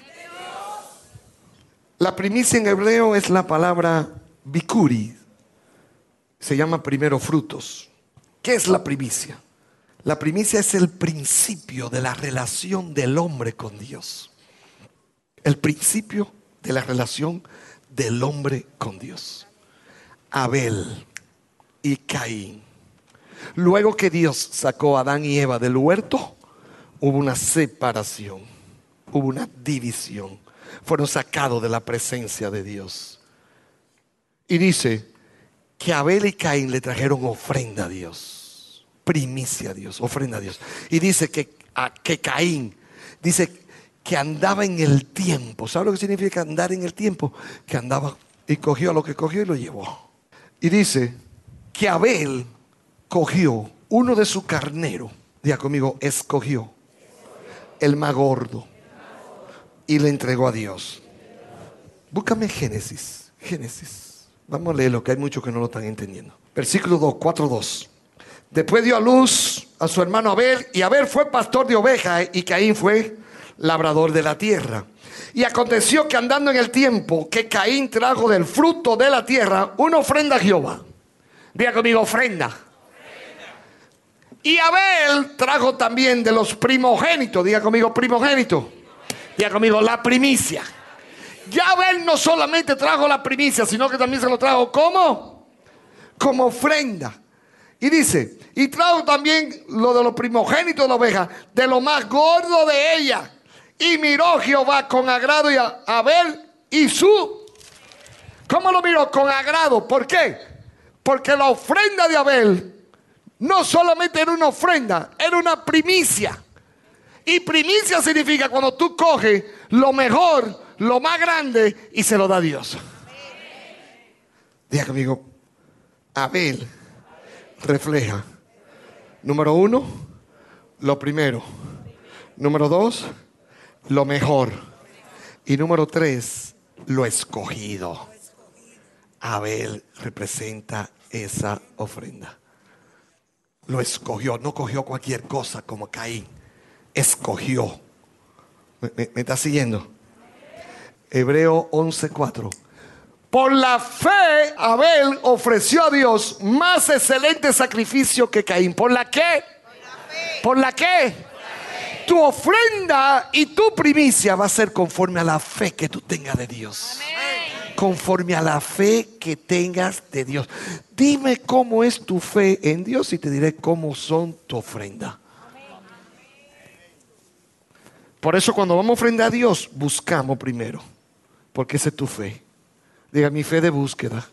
Speaker 2: La primicia en hebreo es la palabra bikuri. Se llama primero frutos. ¿Qué es la primicia? La primicia es el principio de la relación del hombre con Dios. El principio de la relación del hombre con Dios. Abel y Caín. Luego que Dios sacó a Adán y Eva del huerto,
Speaker 1: hubo una separación, hubo una división. Fueron sacados de la presencia de Dios. Y dice que Abel y Caín le trajeron ofrenda a Dios, primicia a Dios, ofrenda a Dios. Y dice que, a, que Caín, dice que andaba en el tiempo. ¿Sabe lo que significa andar en el tiempo? Que andaba y cogió lo que cogió y lo llevó. Y dice que Abel cogió uno de su carnero, diga conmigo, escogió el más gordo y le entregó a Dios. Búscame Génesis, Génesis. Vamos a leerlo, que hay muchos que no lo están entendiendo. Versículo dos, cuatro, dos. Después dio a luz a su hermano Abel, y Abel fue pastor de ovejas y Caín fue labrador de la tierra. Y aconteció que andando en el tiempo, que Caín trajo del fruto de la tierra una ofrenda a Jehová. Diga conmigo, ofrenda. Y Abel trajo también de los primogénitos. Diga conmigo, primogénito. Diga conmigo, la primicia. Ya Abel no solamente trajo la primicia, sino que también se lo trajo como como ofrenda. Y dice, y trajo también lo de los primogénitos de la oveja, de lo más gordo de ella. Y miró Jehová con agrado a Abel y su... ¿Cómo lo miró? Con agrado. ¿Por qué? Porque la ofrenda de Abel no solamente era una ofrenda, era una primicia. Y primicia significa cuando tú coges lo mejor, lo más grande y se lo da a Dios. Diga conmigo, Abel refleja, número uno, lo primero. Número dos, lo mejor. Y número tres, lo escogido. Abel representa esa ofrenda. Lo escogió, no cogió cualquier cosa como Caín. Escogió. ¿Me, me, me está siguiendo? Hebreo once cuatro. Por la fe Abel ofreció a Dios más excelente sacrificio que Caín. ¿Por la qué? ¿Por la qué? Tu ofrenda y tu primicia va a ser conforme a la fe que tú tengas de Dios. Amén. Conforme a la fe que tengas de Dios. Dime cómo es tu fe en Dios y te diré cómo son tu ofrenda. Por eso cuando vamos a ofrendar a Dios, buscamos primero. Porque esa es tu fe. Diga, mi fe de búsqueda.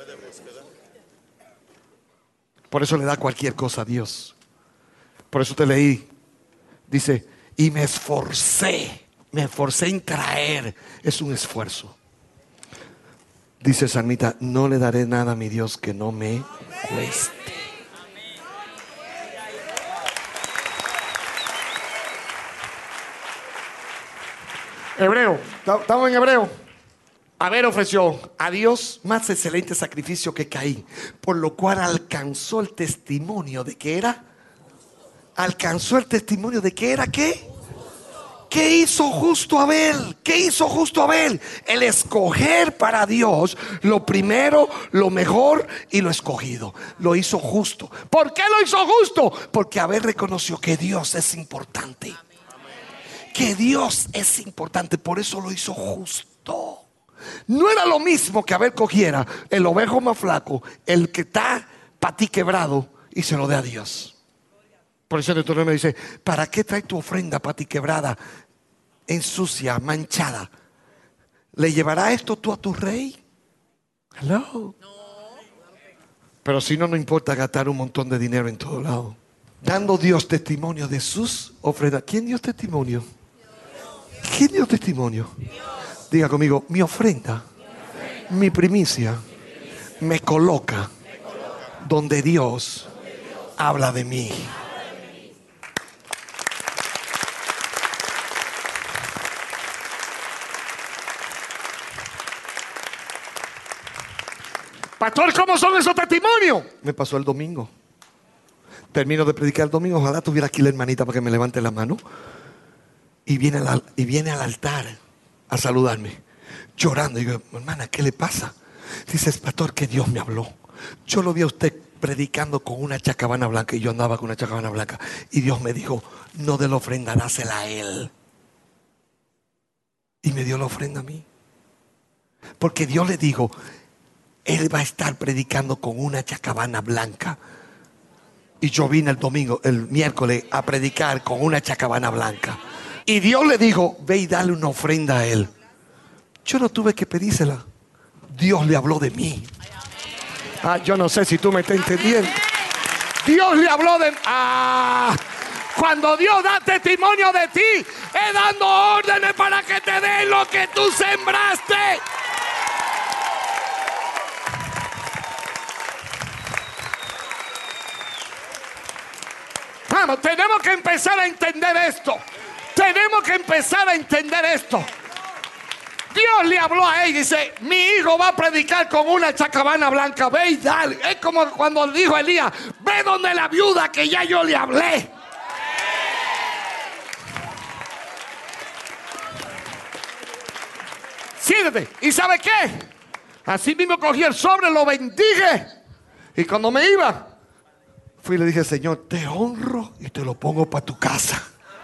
Speaker 1: Por eso le da cualquier cosa a Dios. Por eso te leí. Dice, y me esforcé. Me esforcé en traer. Es un esfuerzo. Dice el salmista, no le daré nada a mi Dios que no me cueste. Hebreo, estamos en Hebreo. Abel ofreció a Dios más excelente sacrificio que Caín, por lo cual alcanzó el testimonio de que era. Alcanzó el testimonio de que era ¿qué? ¿Qué hizo justo Abel? ¿Qué hizo justo Abel? El escoger para Dios lo primero, lo mejor y lo escogido. Lo hizo justo. ¿Por qué lo hizo justo? Porque Abel reconoció que Dios es importante. Que Dios es importante, por eso lo hizo justo. No era lo mismo que Abel cogiera el ovejo más flaco, el que está para ti quebrado, y se lo dé a Dios. Por eso el Deuteronomio dice, ¿para qué traes tu ofrenda para ti quebrada, ensucia, manchada? ¿Le llevará esto tú a tu rey? Hello. Pero si no, no importa gastar un montón de dinero en todo lado. Dando Dios testimonio de sus ofrendas. ¿Quién dio testimonio? ¿Quién dio testimonio? Diga conmigo, mi ofrenda, mi primicia, me coloca donde Dios habla de mí. Pastor, ¿cómo son esos testimonios? Me pasó el domingo. Termino de predicar el domingo. Ojalá tuviera aquí la hermanita para que me levante la mano. Y viene, al, y viene al altar a saludarme, llorando. Y digo, hermana, ¿qué le pasa? Dice, pastor, que Dios me habló. Yo lo vi a usted predicando con una chacabana blanca y yo andaba con una chacabana blanca. Y Dios me dijo, no de la ofrenda, dásela a Él. Y me dio la ofrenda a mí. Porque Dios le dijo, Él va a estar predicando con una chacabana blanca. Y yo vine el domingo, el miércoles, a predicar con una chacabana blanca. Y Dios le dijo, ve y dale una ofrenda a él. Yo no tuve que pedírsela. Dios le habló de mí. Ah, yo no sé si tú me estás entendiendo. Dios le habló de... Ah, cuando Dios da testimonio de ti, es dando órdenes para que te den lo que tú sembraste. Vamos, tenemos que empezar a entender esto. Tenemos que empezar a entender esto. Dios le habló a él y dice, mi hijo va a predicar con una chacabana blanca. Ve y dale. Es como cuando dijo Elías, ve donde la viuda que ya yo le hablé. Siéntate. ¿Y sabe qué? Así mismo cogí el sobre, lo bendije. Y cuando me iba, fui y le dije, Señor, te honro y te lo pongo para tu casa.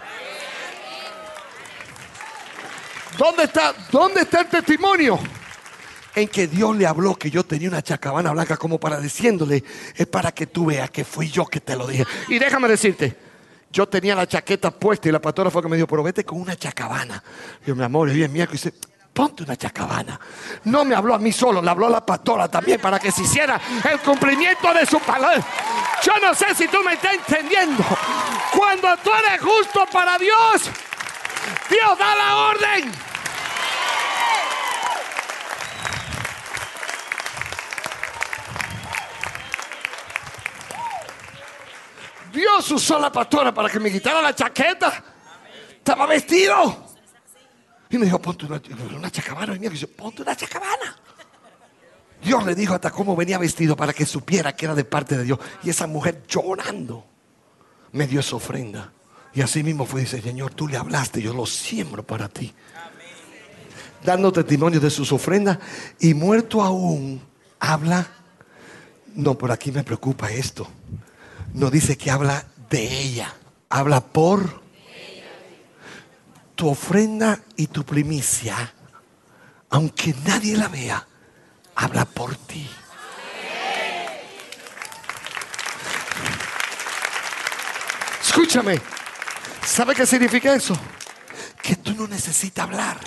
Speaker 1: ¿Dónde está, ¿Dónde está el testimonio? En que Dios le habló que yo tenía una chacabana blanca, como para diciéndole, es para que tú veas que fui yo que te lo dije. Y déjame decirte, yo tenía la chaqueta puesta y la pastora fue que me dijo, pero vete con una chacabana. Y yo, mi amor, es bien mía, que dice, ponte una chacabana. No me habló a mí solo, le habló a la pastora también para que se hiciera el cumplimiento de su palabra. Yo no sé si tú me estás entendiendo. Cuando tú eres justo para Dios, Dios da la orden. Dios usó a la pastora para que me quitara la chaqueta. Estaba vestido. Y me dijo, ponte una, una chacabana. Y me dijo, ponte una chacabana. Dios le dijo hasta cómo venía vestido para que supiera que era de parte de Dios. Y esa mujer llorando me dio esa ofrenda. Y así mismo fue y dice, Señor, tú le hablaste, yo lo siembro para ti. Amén. Dando testimonio de sus ofrendas. Y muerto aún, habla. No, por aquí me preocupa esto. No dice que habla de ella. Habla por tu ofrenda y tu primicia. Aunque nadie la vea, habla por ti. Escúchame. ¿Sabe qué significa eso? Que tú no necesitas hablar.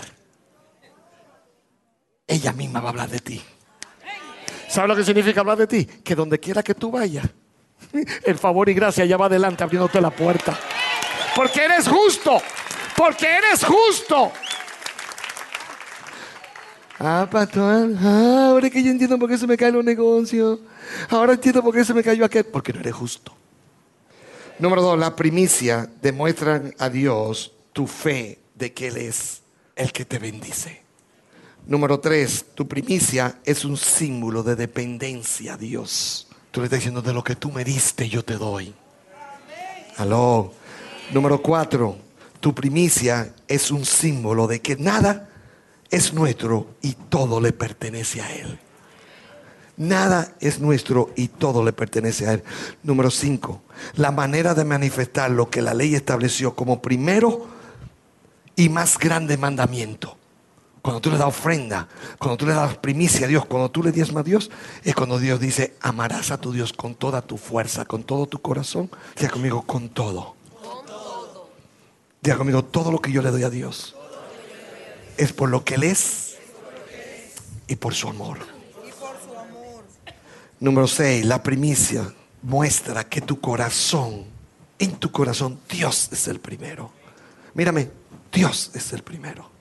Speaker 1: Ella misma va a hablar de ti. ¿Sabe lo que significa hablar de ti? Que donde quiera que tú vayas, el favor y gracia ya va adelante abriéndote la puerta. Porque eres justo. Porque eres justo. Ah, pastor, ah, ahora que yo entiendo por qué se me caen los negocios. Ahora entiendo por qué se me cayó aquel. Porque no eres justo. Número dos, la primicia demuestra a Dios tu fe de que Él es el que te bendice. Número tres, tu primicia es un símbolo de dependencia a Dios. Tú le estás diciendo, de lo que tú me diste yo te doy. Aló. Número cuatro, tu primicia es un símbolo de que nada es nuestro y todo le pertenece a Él. Nada es nuestro y todo le pertenece a Él. Número cinco, la manera de manifestar lo que la ley estableció como primero y más grande mandamiento. Cuando tú le das ofrenda, cuando tú le das primicia a Dios, cuando tú le diezmas a Dios, es cuando Dios dice, amarás a tu Dios con toda tu fuerza, con todo tu corazón. Diga conmigo, con todo. Con todo. Diga conmigo, todo lo que yo le doy a Dios es por lo que Él es y por su amor. Número seis, la primicia muestra que tu corazón, en tu corazón, Dios es el primero. Mírame, Dios es el primero.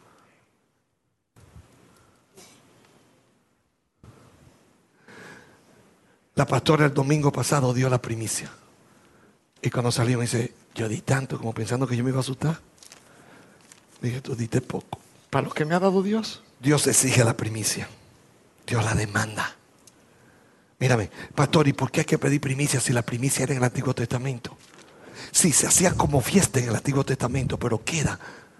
Speaker 1: La pastora el domingo pasado dio la primicia. Y cuando salió me dice, yo di tanto como pensando que yo me iba a asustar. Dije, tú diste poco. Para lo que me ha dado Dios, Dios exige la primicia. Dios la demanda. Mírame, pastor, ¿y por qué hay que pedir primicia si la primicia era en el Antiguo Testamento? Sí, se hacía como fiesta en el Antiguo Testamento, pero queda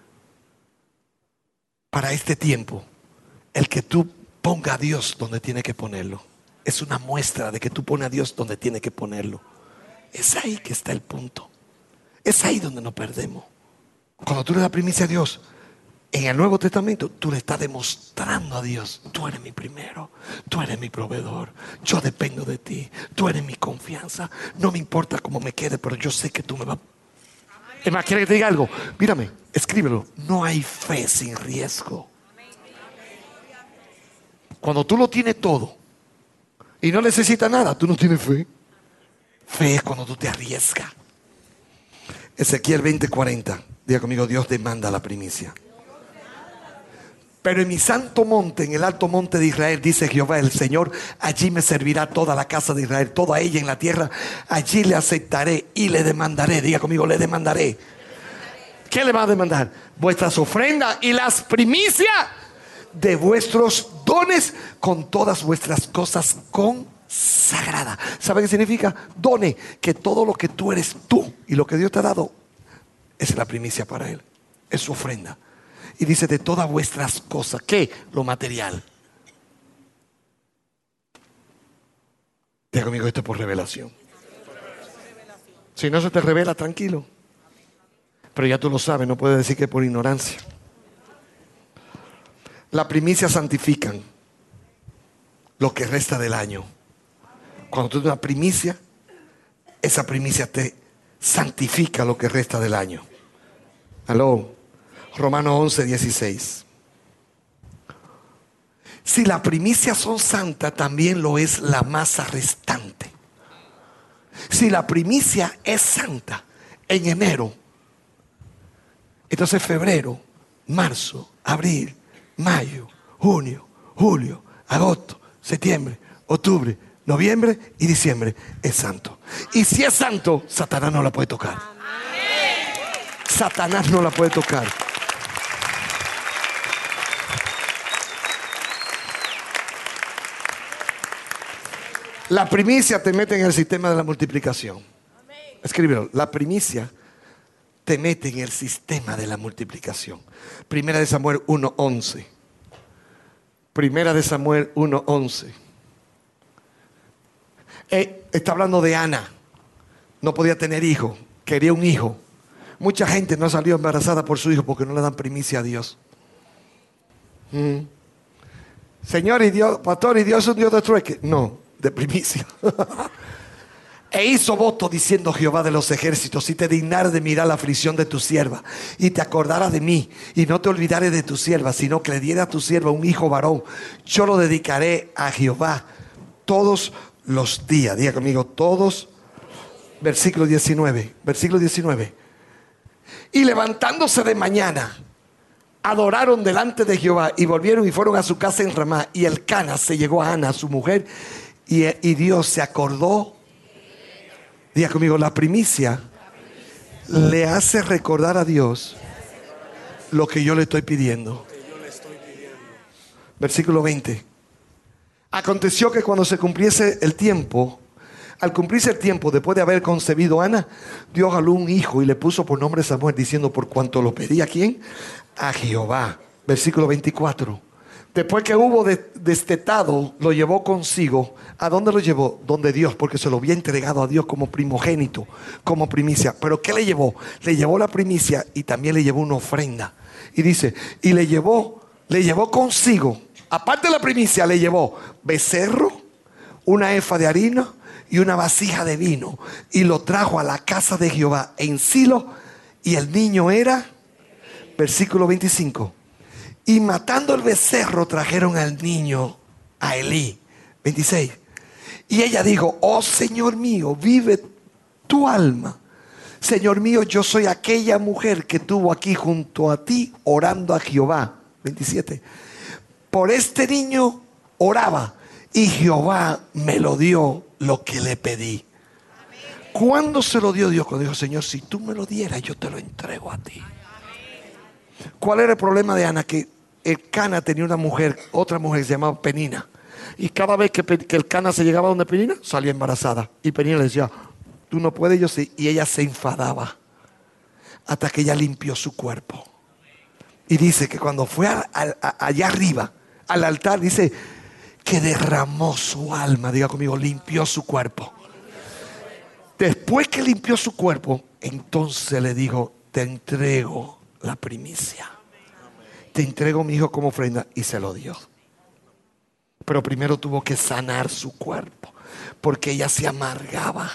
Speaker 1: para este tiempo el que tú ponga a Dios donde tiene que ponerlo. Es una muestra de que tú pones a Dios donde tiene que ponerlo. Es ahí que está el punto. Es ahí donde nos perdemos. Cuando tú le das primicia a Dios, En el Nuevo Testamento tú le estás demostrando a Dios: tú eres mi primero, tú eres mi proveedor, yo dependo de ti, tú eres mi confianza. No me importa cómo me quede, pero yo sé que tú me vas. Es más, ¿quiere que te diga algo? Mírame, escríbelo. No hay fe sin riesgo. Cuando tú lo tienes todo y no necesitas nada, tú no tienes fe. Fe es cuando tú te arriesgas. Ezequiel veinte cuarenta. Diga conmigo: Dios demanda la primicia. Pero en mi santo monte, en el alto monte de Israel, dice Jehová el Señor, allí me servirá toda la casa de Israel, toda ella en la tierra. Allí le aceptaré y le demandaré. Diga conmigo: le demandaré. ¿Qué le va a demandar? Vuestras ofrendas y las primicias de vuestros dones, con todas vuestras cosas consagradas. ¿Sabe qué significa? Done, que todo lo que tú eres tú y lo que Dios te ha dado es la primicia para Él, es su ofrenda. Y dice: de todas vuestras cosas. ¿Qué? Lo material. Diga conmigo: esto es por revelación. Si no se te revela, tranquilo. Pero ya tú lo sabes, no puedes decir que es por ignorancia. La primicia santifican lo que resta del año. Cuando tú tienes una primicia, esa primicia te santifica lo que resta del año. Aló. Romanos once, dieciséis. Si la primicia son santas, también lo es la masa restante. Si la primicia es santa en enero, entonces febrero, marzo, abril, mayo, junio, julio, agosto, septiembre, octubre, noviembre y diciembre es santo. Y si es santo, Satanás no la puede tocar. Satanás no la puede tocar. La primicia te mete en el sistema de la multiplicación. Escríbelo. La primicia te mete en el sistema de la multiplicación. Primera de Samuel uno once. Primera de Samuel uno once. Eh, está hablando de Ana. No podía tener hijo. Quería un hijo. Mucha gente no salió embarazada por su hijo porque no le dan primicia a Dios. Mm. Señor, y Dios, pastor, y Dios es un Dios de trueque. No, de primicia. E hizo voto diciendo Jehová de los ejércitos: si te dignares de mirar la aflicción de tu sierva y te acordaras de mí y no te olvidares de tu sierva, sino que le diera a tu sierva un hijo varón, yo lo dedicaré a Jehová todos los días. Diga conmigo: todos. Versículo diecinueve. Versículo diecinueve. Y levantándose de mañana, adoraron delante de Jehová y volvieron y fueron a su casa en Ramá. Y Elcana se llegó a Ana, su mujer, y, y Dios se acordó. Diga conmigo: la primicia le hace recordar a Dios lo que yo le estoy pidiendo. Versículo veinte. Aconteció que cuando se cumpliese el tiempo, al cumplirse el tiempo, después de haber concebido Ana, Dios jaló un hijo y le puso por nombre Samuel, diciendo: por cuanto lo pedí, ¿a quién? A Jehová. Versículo veinticuatro. Después que hubo destetado, lo llevó consigo. ¿A dónde lo llevó? Donde Dios, porque se lo había entregado a Dios como primogénito, como primicia. ¿Pero qué le llevó? Le llevó la primicia y también le llevó una ofrenda. Y dice, y le llevó, le llevó consigo, aparte de la primicia, le llevó becerro, una efa de harina y una vasija de vino. Y lo trajo a la casa de Jehová en Silo. Y el niño era, versículo veinticinco. Y matando el becerro, trajeron al niño a Elí. veintiséis. Y ella dijo: oh Señor mío, vive tu alma. Señor mío, yo soy aquella mujer que tuvo aquí junto a ti orando a Jehová. veintisiete. Por este niño oraba y Jehová me lo dio lo que le pedí. ¿Cuándo se lo dio Dios? Cuando dijo: Señor, si tú me lo dieras, yo te lo entrego a ti. ¿Cuál era el problema de Ana? Que Elcana tenía una mujer, otra mujer que se llamaba Penina. Y cada vez que, que Elcana se llegaba donde Penina, salía embarazada. Y Penina le decía: tú no puedes, yo sí. Y ella se enfadaba hasta que ella limpió su cuerpo. Y dice que cuando fue a, a, a, allá arriba, al altar, dice que derramó su alma. Diga conmigo: limpió su cuerpo. Después que limpió su cuerpo, entonces le dijo: te entrego la primicia. te entrego mi hijo como ofrenda. Y se lo dio. Pero primero tuvo que sanar su cuerpo, porque ella se amargaba.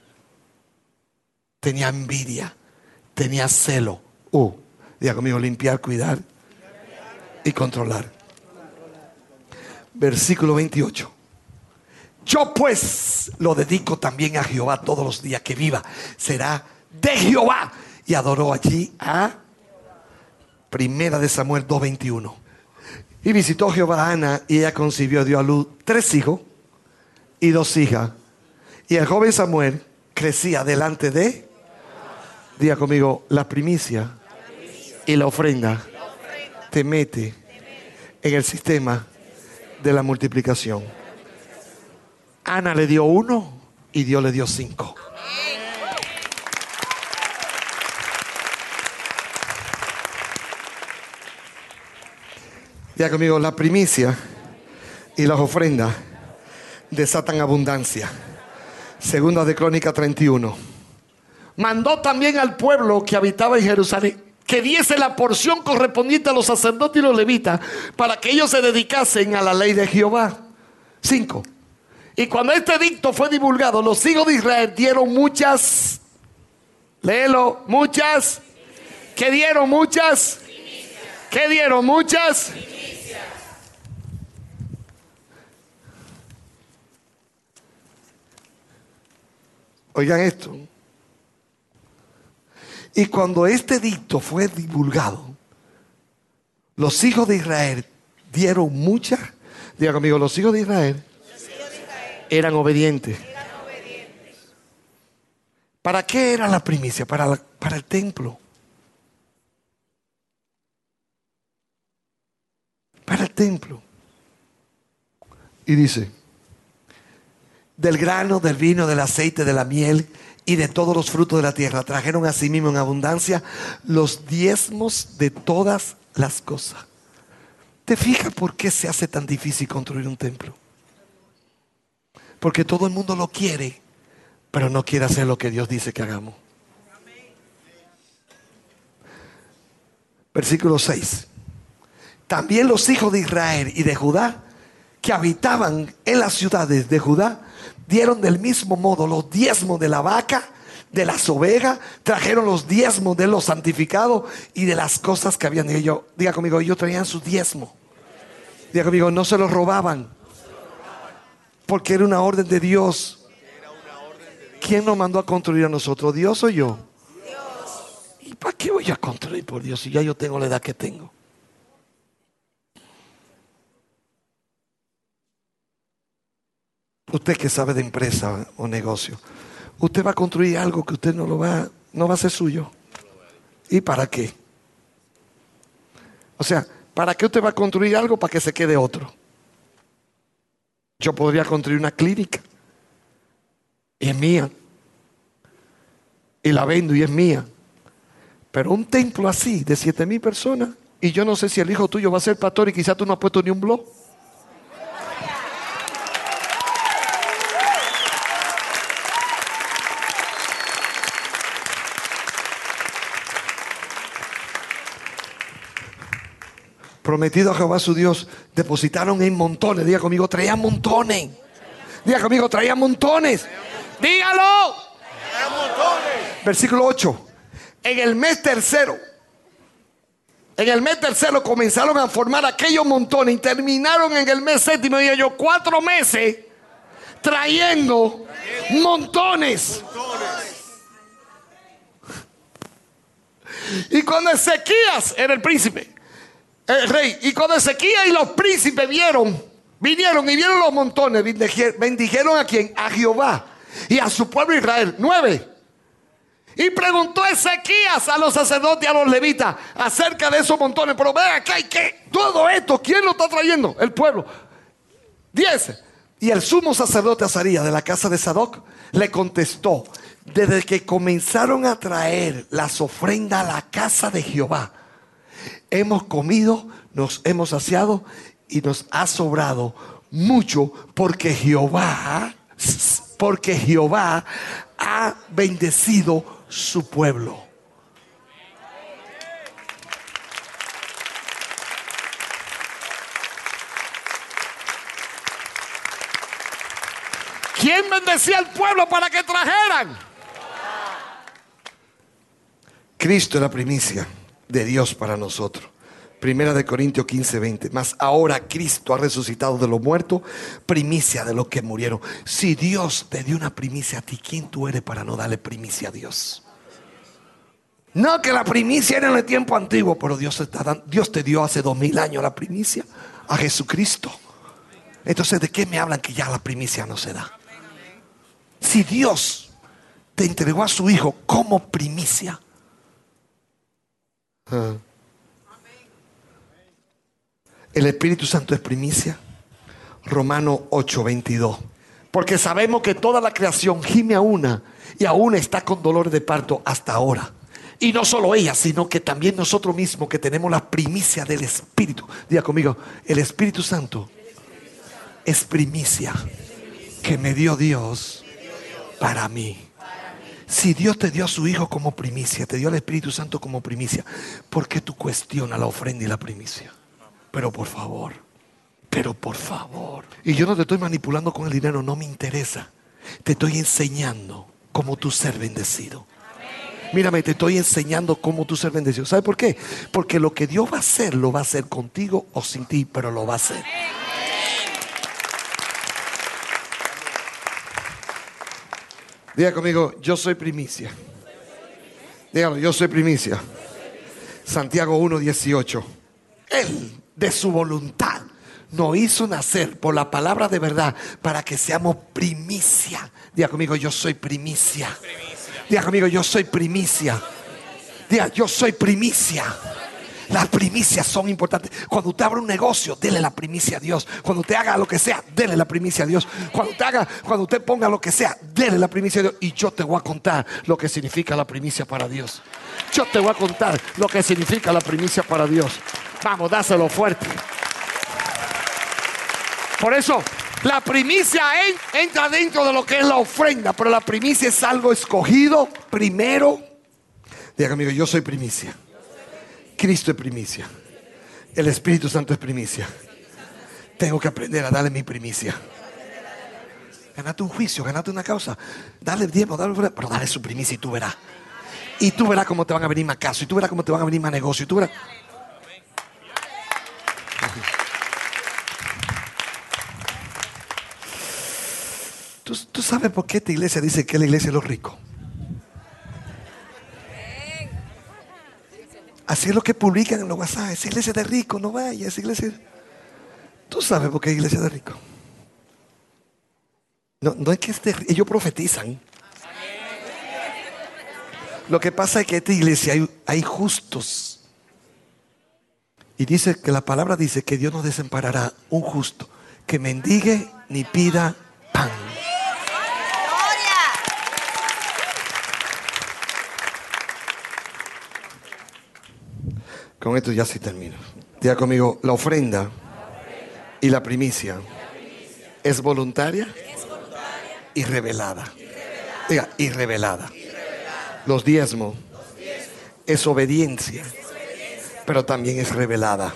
Speaker 1: Tenía envidia, tenía celo. Uh, diga conmigo, limpiar, cuidar y controlar. Versículo veintiocho. Yo pues lo dedico también a Jehová todos los días que viva. Será de Jehová. Y adoró allí a Primera de Samuel dos veintiuno. Y visitó Jehová a Ana, y ella concibió, dio a luz tres hijos y dos hijas. Y el joven Samuel crecía delante de, diga conmigo, la primicia y la ofrenda te mete en el sistema de la multiplicación. Ana le dio uno y Dios le dio cinco. Diga conmigo, la primicia y las ofrendas desatan abundancia. Segunda de Crónica treinta y uno. Mandó también al pueblo que habitaba en Jerusalén que diese la porción correspondiente a los sacerdotes y los levitas, para que ellos se dedicasen a la ley de Jehová. Cinco. Y cuando este edicto fue divulgado, los hijos de Israel dieron muchas, léelo, muchas, ¿qué dieron muchas? ¿Qué dieron muchas? Oigan esto. Y cuando este edicto fue divulgado, los hijos de Israel dieron muchas. Diga conmigo, los hijos de Israel, los hijos de Israel eran, obedientes. eran obedientes. ¿Para qué era la primicia? Para, la, para el templo. Para el templo. Y dice: del grano, del vino, del aceite, de la miel y de todos los frutos de la tierra trajeron a sí mismo en abundancia los diezmos de todas las cosas. ¿Te fijas por qué se hace tan difícil construir un templo? Porque todo el mundo lo quiere, pero no quiere hacer lo que Dios dice que hagamos. Versículo seis. También los hijos de Israel y de Judá, que habitaban en las ciudades de Judá, dieron del mismo modo los diezmos de la vaca, de las ovejas, trajeron los diezmos de los santificados y de las cosas que habían ellos. Diga conmigo, ellos traían sus diezmos. Diga conmigo, no se los robaban, porque era una orden de Dios. ¿Quién nos mandó a construir a nosotros? ¿Dios o yo? ¿Y para qué voy a construir por Dios si ya yo tengo la edad que tengo? Usted que sabe de empresa o negocio, usted va a construir algo que usted no lo va, no va a ser suyo. ¿Y para qué? O sea, ¿para qué usted va a construir algo para que se quede otro? Yo podría construir una clínica y es mía, y la vendo y es mía, pero un templo así de siete mil personas, y yo no sé si el hijo tuyo va a ser pastor y quizás tú no has puesto ni un blog. Prometido a Jehová su Dios, depositaron en montones. Diga conmigo, traían montones. Diga conmigo, traían montones. Dígalo. Traían montones. Versículo ocho. En el mes tercero, en el mes tercero comenzaron a formar aquellos montones y terminaron en el mes séptimo. Y ellos cuatro meses trayendo montones. Y cuando Ezequías era el príncipe, el rey, y cuando Ezequías y los príncipes vieron, vinieron y vieron los montones, bendijeron a quién, a Jehová y a su pueblo Israel. Nueve. Y preguntó Ezequías a los sacerdotes y a los levitas acerca de esos montones. Pero vean acá, ¿y qué? Todo esto, ¿quién lo está trayendo? El pueblo. Diez. Y el sumo sacerdote Azarías de la casa de Sadoc le contestó: desde que comenzaron a traer las ofrendas a la casa de Jehová, hemos comido, nos hemos saciado y nos ha sobrado mucho, porque Jehová, porque Jehová ha bendecido su pueblo.
Speaker 2: ¿Quién bendecía al pueblo para que trajeran?
Speaker 1: Cristo es la primicia de Dios para nosotros. Primera de Corintios quince, veinte. Mas ahora Cristo ha resucitado de los muertos, primicia de los que murieron. Si Dios te dio una primicia a ti, ¿quién tú eres para no darle primicia a Dios? No, que la primicia era en el tiempo antiguo, pero Dios, está dando, Dios te dio hace dos mil años la primicia a Jesucristo. Entonces, ¿de qué me hablan que ya la primicia no se da? Si Dios te entregó a su Hijo como primicia. Uh. El Espíritu Santo es primicia. Romanos ocho, veintidós. Porque sabemos que toda la creación gime a una y aún está con dolor de parto hasta ahora. Y no solo ella, sino que también nosotros mismos, que tenemos la primicia del Espíritu. Diga conmigo, el Espíritu Santo es primicia que me dio Dios para mí. Si Dios te dio a su Hijo como primicia, te dio al Espíritu Santo como primicia, ¿por qué tú cuestionas la ofrenda y la primicia? Pero por favor, pero por favor. Y yo no te estoy manipulando con el dinero, no me interesa. Te estoy enseñando cómo tú ser bendecido. Mírame, te estoy enseñando cómo tú ser bendecido. ¿Sabe por qué? Porque lo que Dios va a hacer, lo va a hacer contigo o sin ti, pero lo va a hacer. Diga conmigo, yo soy primicia. Dígalo, yo soy primicia. Santiago uno, dieciocho. Él, de su voluntad, nos hizo nacer por la palabra de verdad para que seamos primicia. Diga conmigo, yo soy primicia. Diga conmigo, yo soy primicia. Diga, yo soy primicia. Las primicias son importantes. Cuando usted abra un negocio, dele la primicia a Dios. Cuando usted haga lo que sea, dele la primicia a Dios. Cuando usted haga, cuando usted ponga lo que sea, dele la primicia a Dios. Y yo te voy a contar lo que significa la primicia para Dios. Yo te voy a contar lo que significa la primicia para Dios. Vamos, dáselo fuerte. Por eso, la primicia entra dentro de lo que es la ofrenda. Pero la primicia es algo escogido primero. Diga amigo, yo soy primicia. Cristo es primicia. El Espíritu Santo es primicia. Tengo que aprender a darle mi primicia. Ganate un juicio, ganate una causa. Dale el diezmo, dale, pero dale su primicia y tú verás. Y tú verás cómo te van a venir más casos. Y tú verás cómo te van a venir más negocios. Y tú verás. ¿Tú, tú sabes por qué esta iglesia dice que es la iglesia de los ricos? Así es lo que publican en los WhatsApp. Esa iglesia de ricos, no vaya. Esa iglesia. ¿Tú sabes por qué es iglesia de ricos? No, no es que esté, ellos profetizan. Lo que pasa es que en esta iglesia hay, hay justos. Y dice que la palabra dice que Dios no desamparará un justo que mendigue ni pida pan. Con esto ya sí termino. Diga conmigo, la ofrenda y la primicia es voluntaria y revelada. Diga, y revelada. Los diezmos es obediencia, pero también es revelada.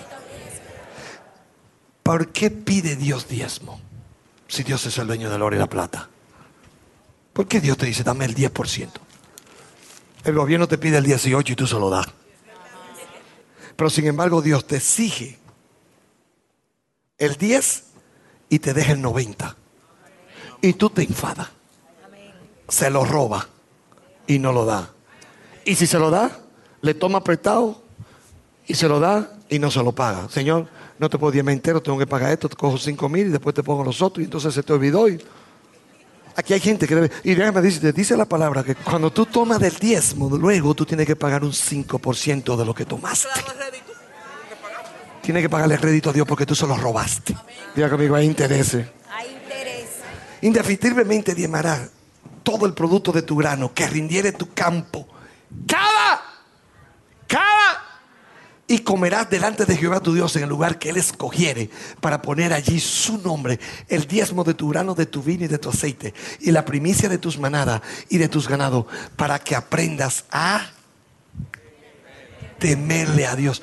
Speaker 1: ¿Por qué pide Dios diezmo? Si Dios es el dueño del oro y la plata. ¿Por qué Dios te dice, dame el diez por ciento? El gobierno te pide el dieciocho por ciento y tú se lo das. Pero sin embargo Dios te exige el diez y te deja el noventa. Y tú te enfadas. Se lo roba y no lo da. Y si se lo da, le toma prestado y se lo da y no se lo paga. Señor, no te puedo diezmar entero, tengo que pagar esto, te cojo cinco mil y después te pongo los otros y entonces se te olvidó. Y aquí hay gente que debe, y déjame dice, dice la palabra que cuando tú tomas del diezmo, luego tú tienes que pagar un cinco por ciento de lo que tomaste. Tienes que pagarle crédito a Dios porque tú se lo robaste. Diga conmigo, hay intereses.
Speaker 3: Hay interés.
Speaker 1: Indefectiblemente diezmarás todo el producto de tu grano que rindiere tu campo. Cada, cada. Y comerás delante de Jehová tu Dios en el lugar que Él escogiere para poner allí su nombre, el diezmo de tu grano, de tu vino y de tu aceite, y la primicia de tus manadas y de tus ganados, para que aprendas a temerle a Dios.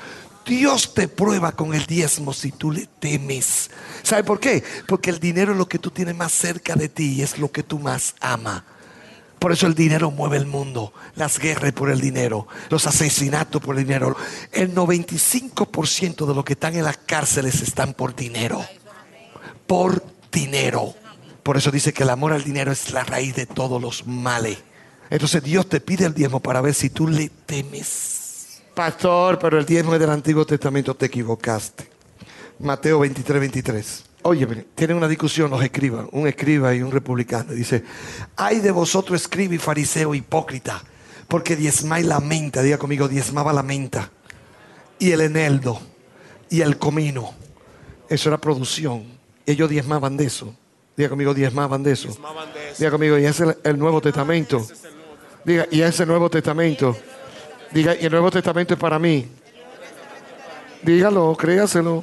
Speaker 1: Dios te prueba con el diezmo si tú le temes. ¿Sabe por qué? Porque el dinero es lo que tú tienes más cerca de ti y es lo que tú más amas. Por eso el dinero mueve el mundo. Las guerras por el dinero, los asesinatos por el dinero. El noventa y cinco por ciento de los que están en las cárceles están por dinero. Por dinero. Por eso dice que el amor al dinero es la raíz de todos los males. Entonces Dios te pide el diezmo para ver si tú le temes. Pastor, pero el diezmo es del Antiguo Testamento. Te equivocaste. Mateo veintitrés, veintitrés. Oye, tienen una discusión los escribas, un escriba y un republicano. Dice: ay de vosotros, escriba y fariseo hipócrita, porque diezmáis la menta. Diga conmigo: diezmaba la menta, y el eneldo, y el comino. Eso era producción. Ellos diezmaban de eso. Diga conmigo: diezmaban de eso. Diga conmigo: y ese es el Nuevo Testamento. Diga: y ese es el Nuevo Testamento. Diga: y el Nuevo Testamento es para mí. Dígalo, créaselo.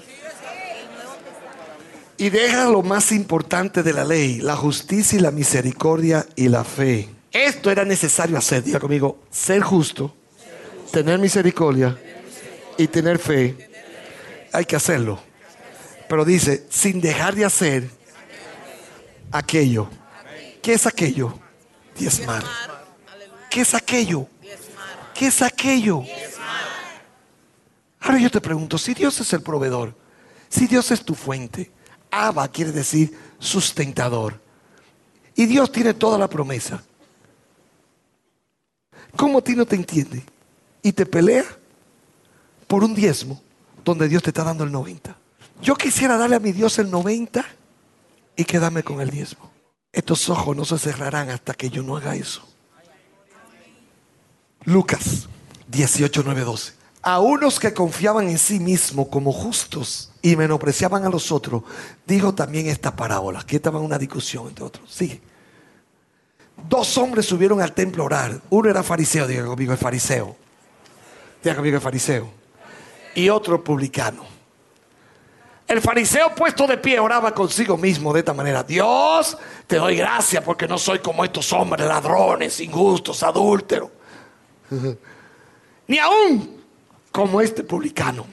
Speaker 1: Y deja lo más importante de la ley: la justicia y la misericordia y la fe. Esto era necesario hacer. Diga conmigo: ser justo, tener misericordia y tener fe. Hay que hacerlo. Pero dice: sin dejar de hacer aquello. ¿Qué es aquello? Diezmar. ¿Qué es aquello? ¿Qué es aquello? Ahora yo te pregunto: si Dios es el proveedor, si Dios es tu fuente, Abba quiere decir sustentador, y Dios tiene toda la promesa, ¿cómo a ti no te entiende y te pelea por un diezmo donde Dios te está dando el noventa? Yo quisiera darle a mi Dios el noventa y quedarme con el diezmo. Estos ojos no se cerrarán hasta que yo no haga eso. Lucas dieciocho, nueve, doce. A unos que confiaban en sí mismos como justos y menospreciaban a los otros, dijo también esta parábola. Aquí estaba una discusión entre otros. Sigue. Dos hombres subieron al templo a orar. Uno era fariseo, diga conmigo: el fariseo. Diga conmigo: el fariseo. Y otro publicano. El fariseo, puesto de pie, oraba consigo mismo de esta manera: Dios, te doy gracias porque no soy como estos hombres, ladrones, injustos, adúlteros, ni aún como este publicano.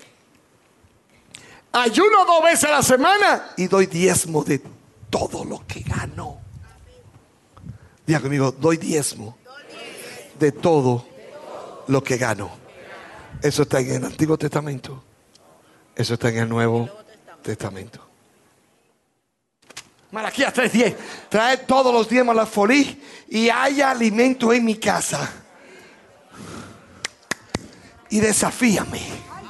Speaker 1: Ayuno dos veces a la semana y doy diezmo de todo lo que gano. Diga conmigo: doy diezmo de todo lo que gano. Eso está en el Antiguo Testamento. Eso está en el Nuevo Testamento. Malaquías tres, diez. Traed todos los diezmos a la folí y haya alimento en mi casa. Y desafíame.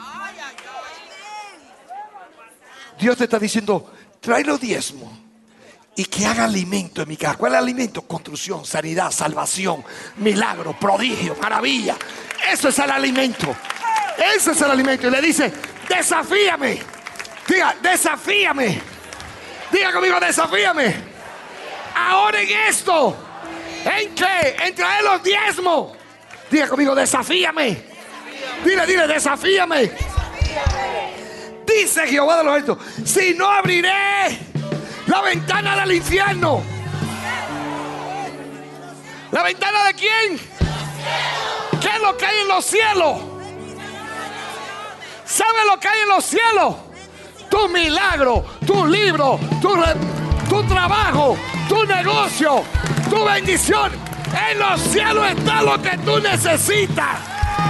Speaker 1: Dios te está diciendo: trae los diezmos y que haga alimento en mi casa. ¿Cuál es el alimento? Construcción, sanidad, salvación, milagro, prodigio, maravilla. Eso es el alimento. Ese es el alimento. Y le dice: desafíame. Diga: desafíame. Diga conmigo: desafíame. Ahora en esto. ¿En qué? En traer los diezmos. Diga conmigo: desafíame. Dile, dile: desafíame. desafíame. Dice Jehová de los ejércitos: si no, abriré la ventana del infierno. ¿La ventana de quién? ¿Qué es lo que hay en los cielos? ¿Sabe lo que hay en los cielos? Tu milagro, tu libro, tu, tu trabajo, tu negocio, tu bendición. En los cielos está lo que tú necesitas.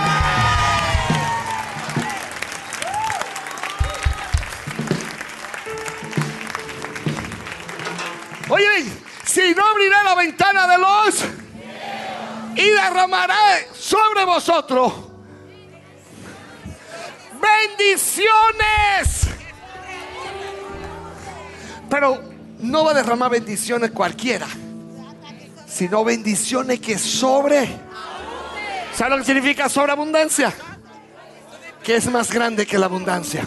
Speaker 1: Oye, si no, abriré la ventana de los y derramaré sobre vosotros bendiciones. Pero no va a derramar bendiciones cualquiera, sino bendiciones que sobre. ¿Sabe lo que significa sobreabundancia? Que es más grande que la abundancia.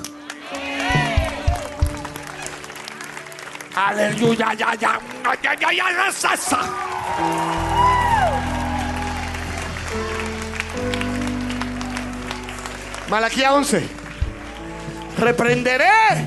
Speaker 1: Aleluya, ya, ya, ya, ya, ya, ya, Malaquías once. Reprenderé.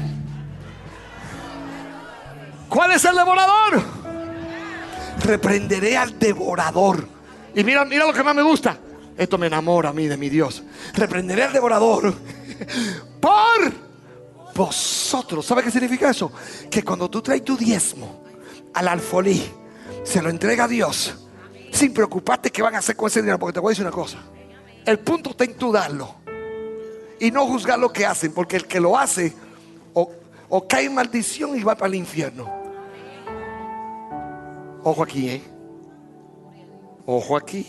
Speaker 1: ¿Cuál es el devorador? Reprenderé al devorador. Y mira, mira lo que más me gusta. Esto me enamora a mí de mi Dios. Reprenderé al devorador por vosotros. ¿Sabe qué significa eso? Que cuando tú traes tu diezmo al alfolí, se lo entrega a Dios, sin preocuparte qué van a hacer con ese dinero. Porque te voy a decir una cosa: el punto está en tú darlo y no juzgar lo que hacen, porque el que lo hace o, o cae en maldición y va para el infierno. Ojo aquí, ¿eh? Ojo aquí.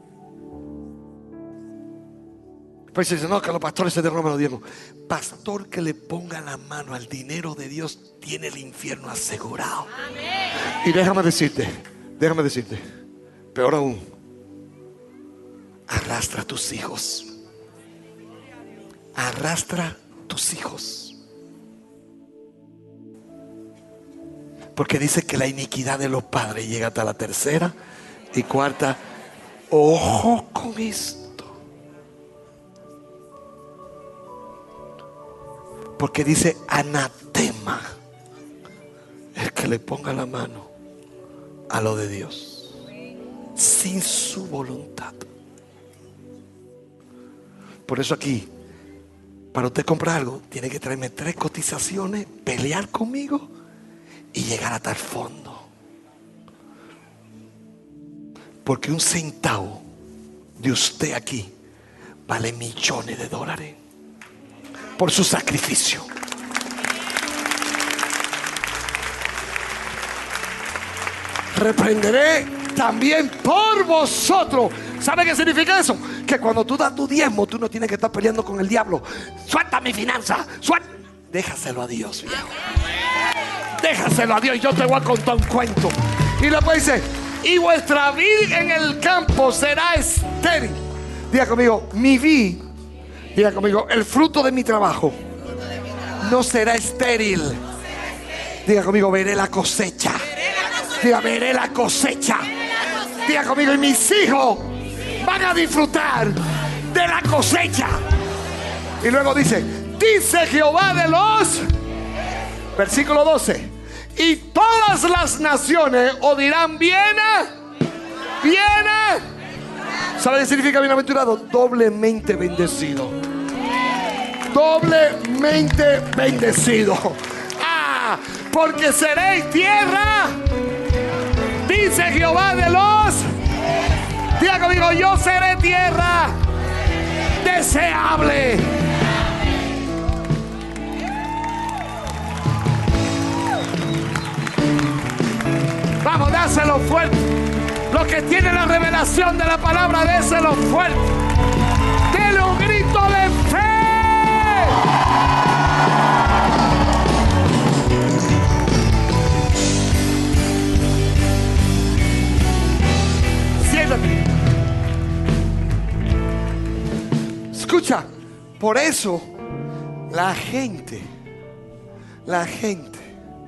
Speaker 1: Pues dice, no, que los pastores se derroman los diezmos. Pastor que le ponga la mano al dinero de Dios tiene el infierno asegurado. Amén. Y déjame decirte, déjame decirte, peor aún, arrastra a tus hijos. Arrastra a tus hijos. Porque dice que la iniquidad de los padres llega hasta la tercera y cuarta. Ojo con esto. Porque dice anatema el que le ponga la mano a lo de Dios sin su voluntad. Por eso aquí, para usted comprar algo, tiene que traerme tres cotizaciones, pelear conmigo y llegar hasta el fondo. Porque un centavo de usted aquí vale millones de dólares por su sacrificio. Reprenderé también por vosotros. ¿Sabe qué significa eso? Que cuando tú das tu diezmo, tú no tienes que estar peleando con el diablo. Suelta mi finanza, suelta. Déjaselo a Dios, viejo. Déjaselo a Dios. Yo te voy a contar un cuento. Y después dice, y vuestra vid en el campo será estéril. Diga conmigo, mi vid. Diga conmigo, el fruto de mi trabajo no será estéril. Diga conmigo, veré la cosecha. Diga, veré la cosecha. Diga conmigo, y mis hijos van a disfrutar de la cosecha. Y luego dice, dice Jehová de los, versículo doce, y todas las naciones os dirán viene, viene. ¿Sabe qué significa bienaventurado? Doblemente bendecido. Doblemente bendecido. Ah, porque seréis tierra, dice Jehová de los. Diga conmigo, yo seré tierra deseable. Vamos, dáselo fuerte. Los que tienen la revelación de la palabra, déselo fuerte. Dele un grito de fe. Siéntate. Escucha, por eso la gente, la gente,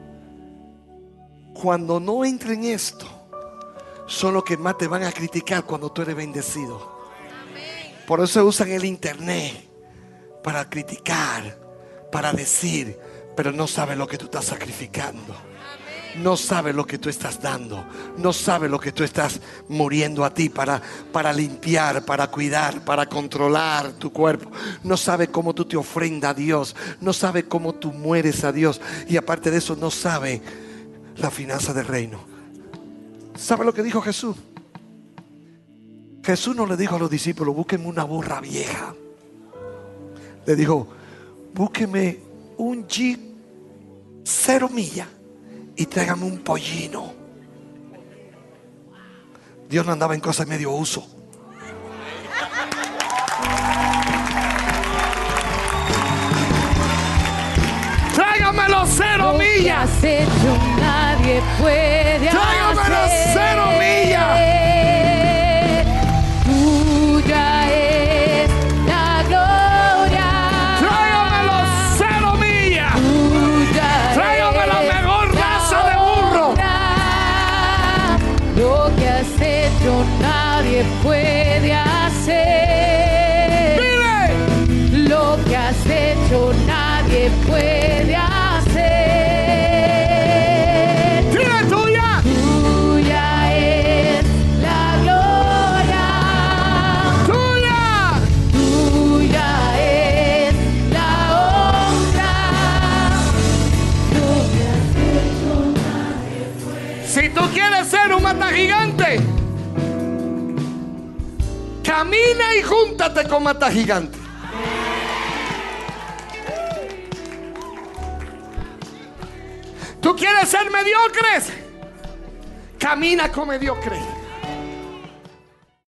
Speaker 1: cuando no entra en esto, son los que más te van a criticar cuando tú eres bendecido. Por eso usan el internet para criticar, para decir, pero no sabe lo que tú estás sacrificando. No sabe lo que tú estás dando. No sabe lo que tú estás muriendo a ti para, para limpiar, para cuidar, para controlar tu cuerpo. No sabe cómo tú te ofrendas a Dios. No sabe cómo tú mueres a Dios. Y aparte de eso, no sabe la finanza del reino. ¿Sabe lo que dijo Jesús? Jesús no le dijo a los discípulos, búsquenme una burra vieja. Le dijo, búsquenme un jeep cero millas y tráigame un pollino. Dios no andaba en cosas de medio uso. Tráigame los cero millas.
Speaker 3: Lo que has hecho nadie puede hacer.
Speaker 1: Tráigame los cero millas.
Speaker 3: Tuya es la gloria.
Speaker 1: Tráigame los cero millas.
Speaker 3: Tuya
Speaker 1: Tráigame la
Speaker 3: es
Speaker 1: mejor raza de burro.
Speaker 3: honra. Lo que has hecho nadie puede hacer.
Speaker 1: Dile.
Speaker 3: Lo que has hecho nadie puede hacer.
Speaker 1: Dile tuya.
Speaker 3: Tuya es la gloria.
Speaker 1: Tuya.
Speaker 3: Tuya es
Speaker 2: quieres ser un mata gigante, camina y júntate con mata gigante. ¿Tú quieres ser mediocres? Camina con mediocres.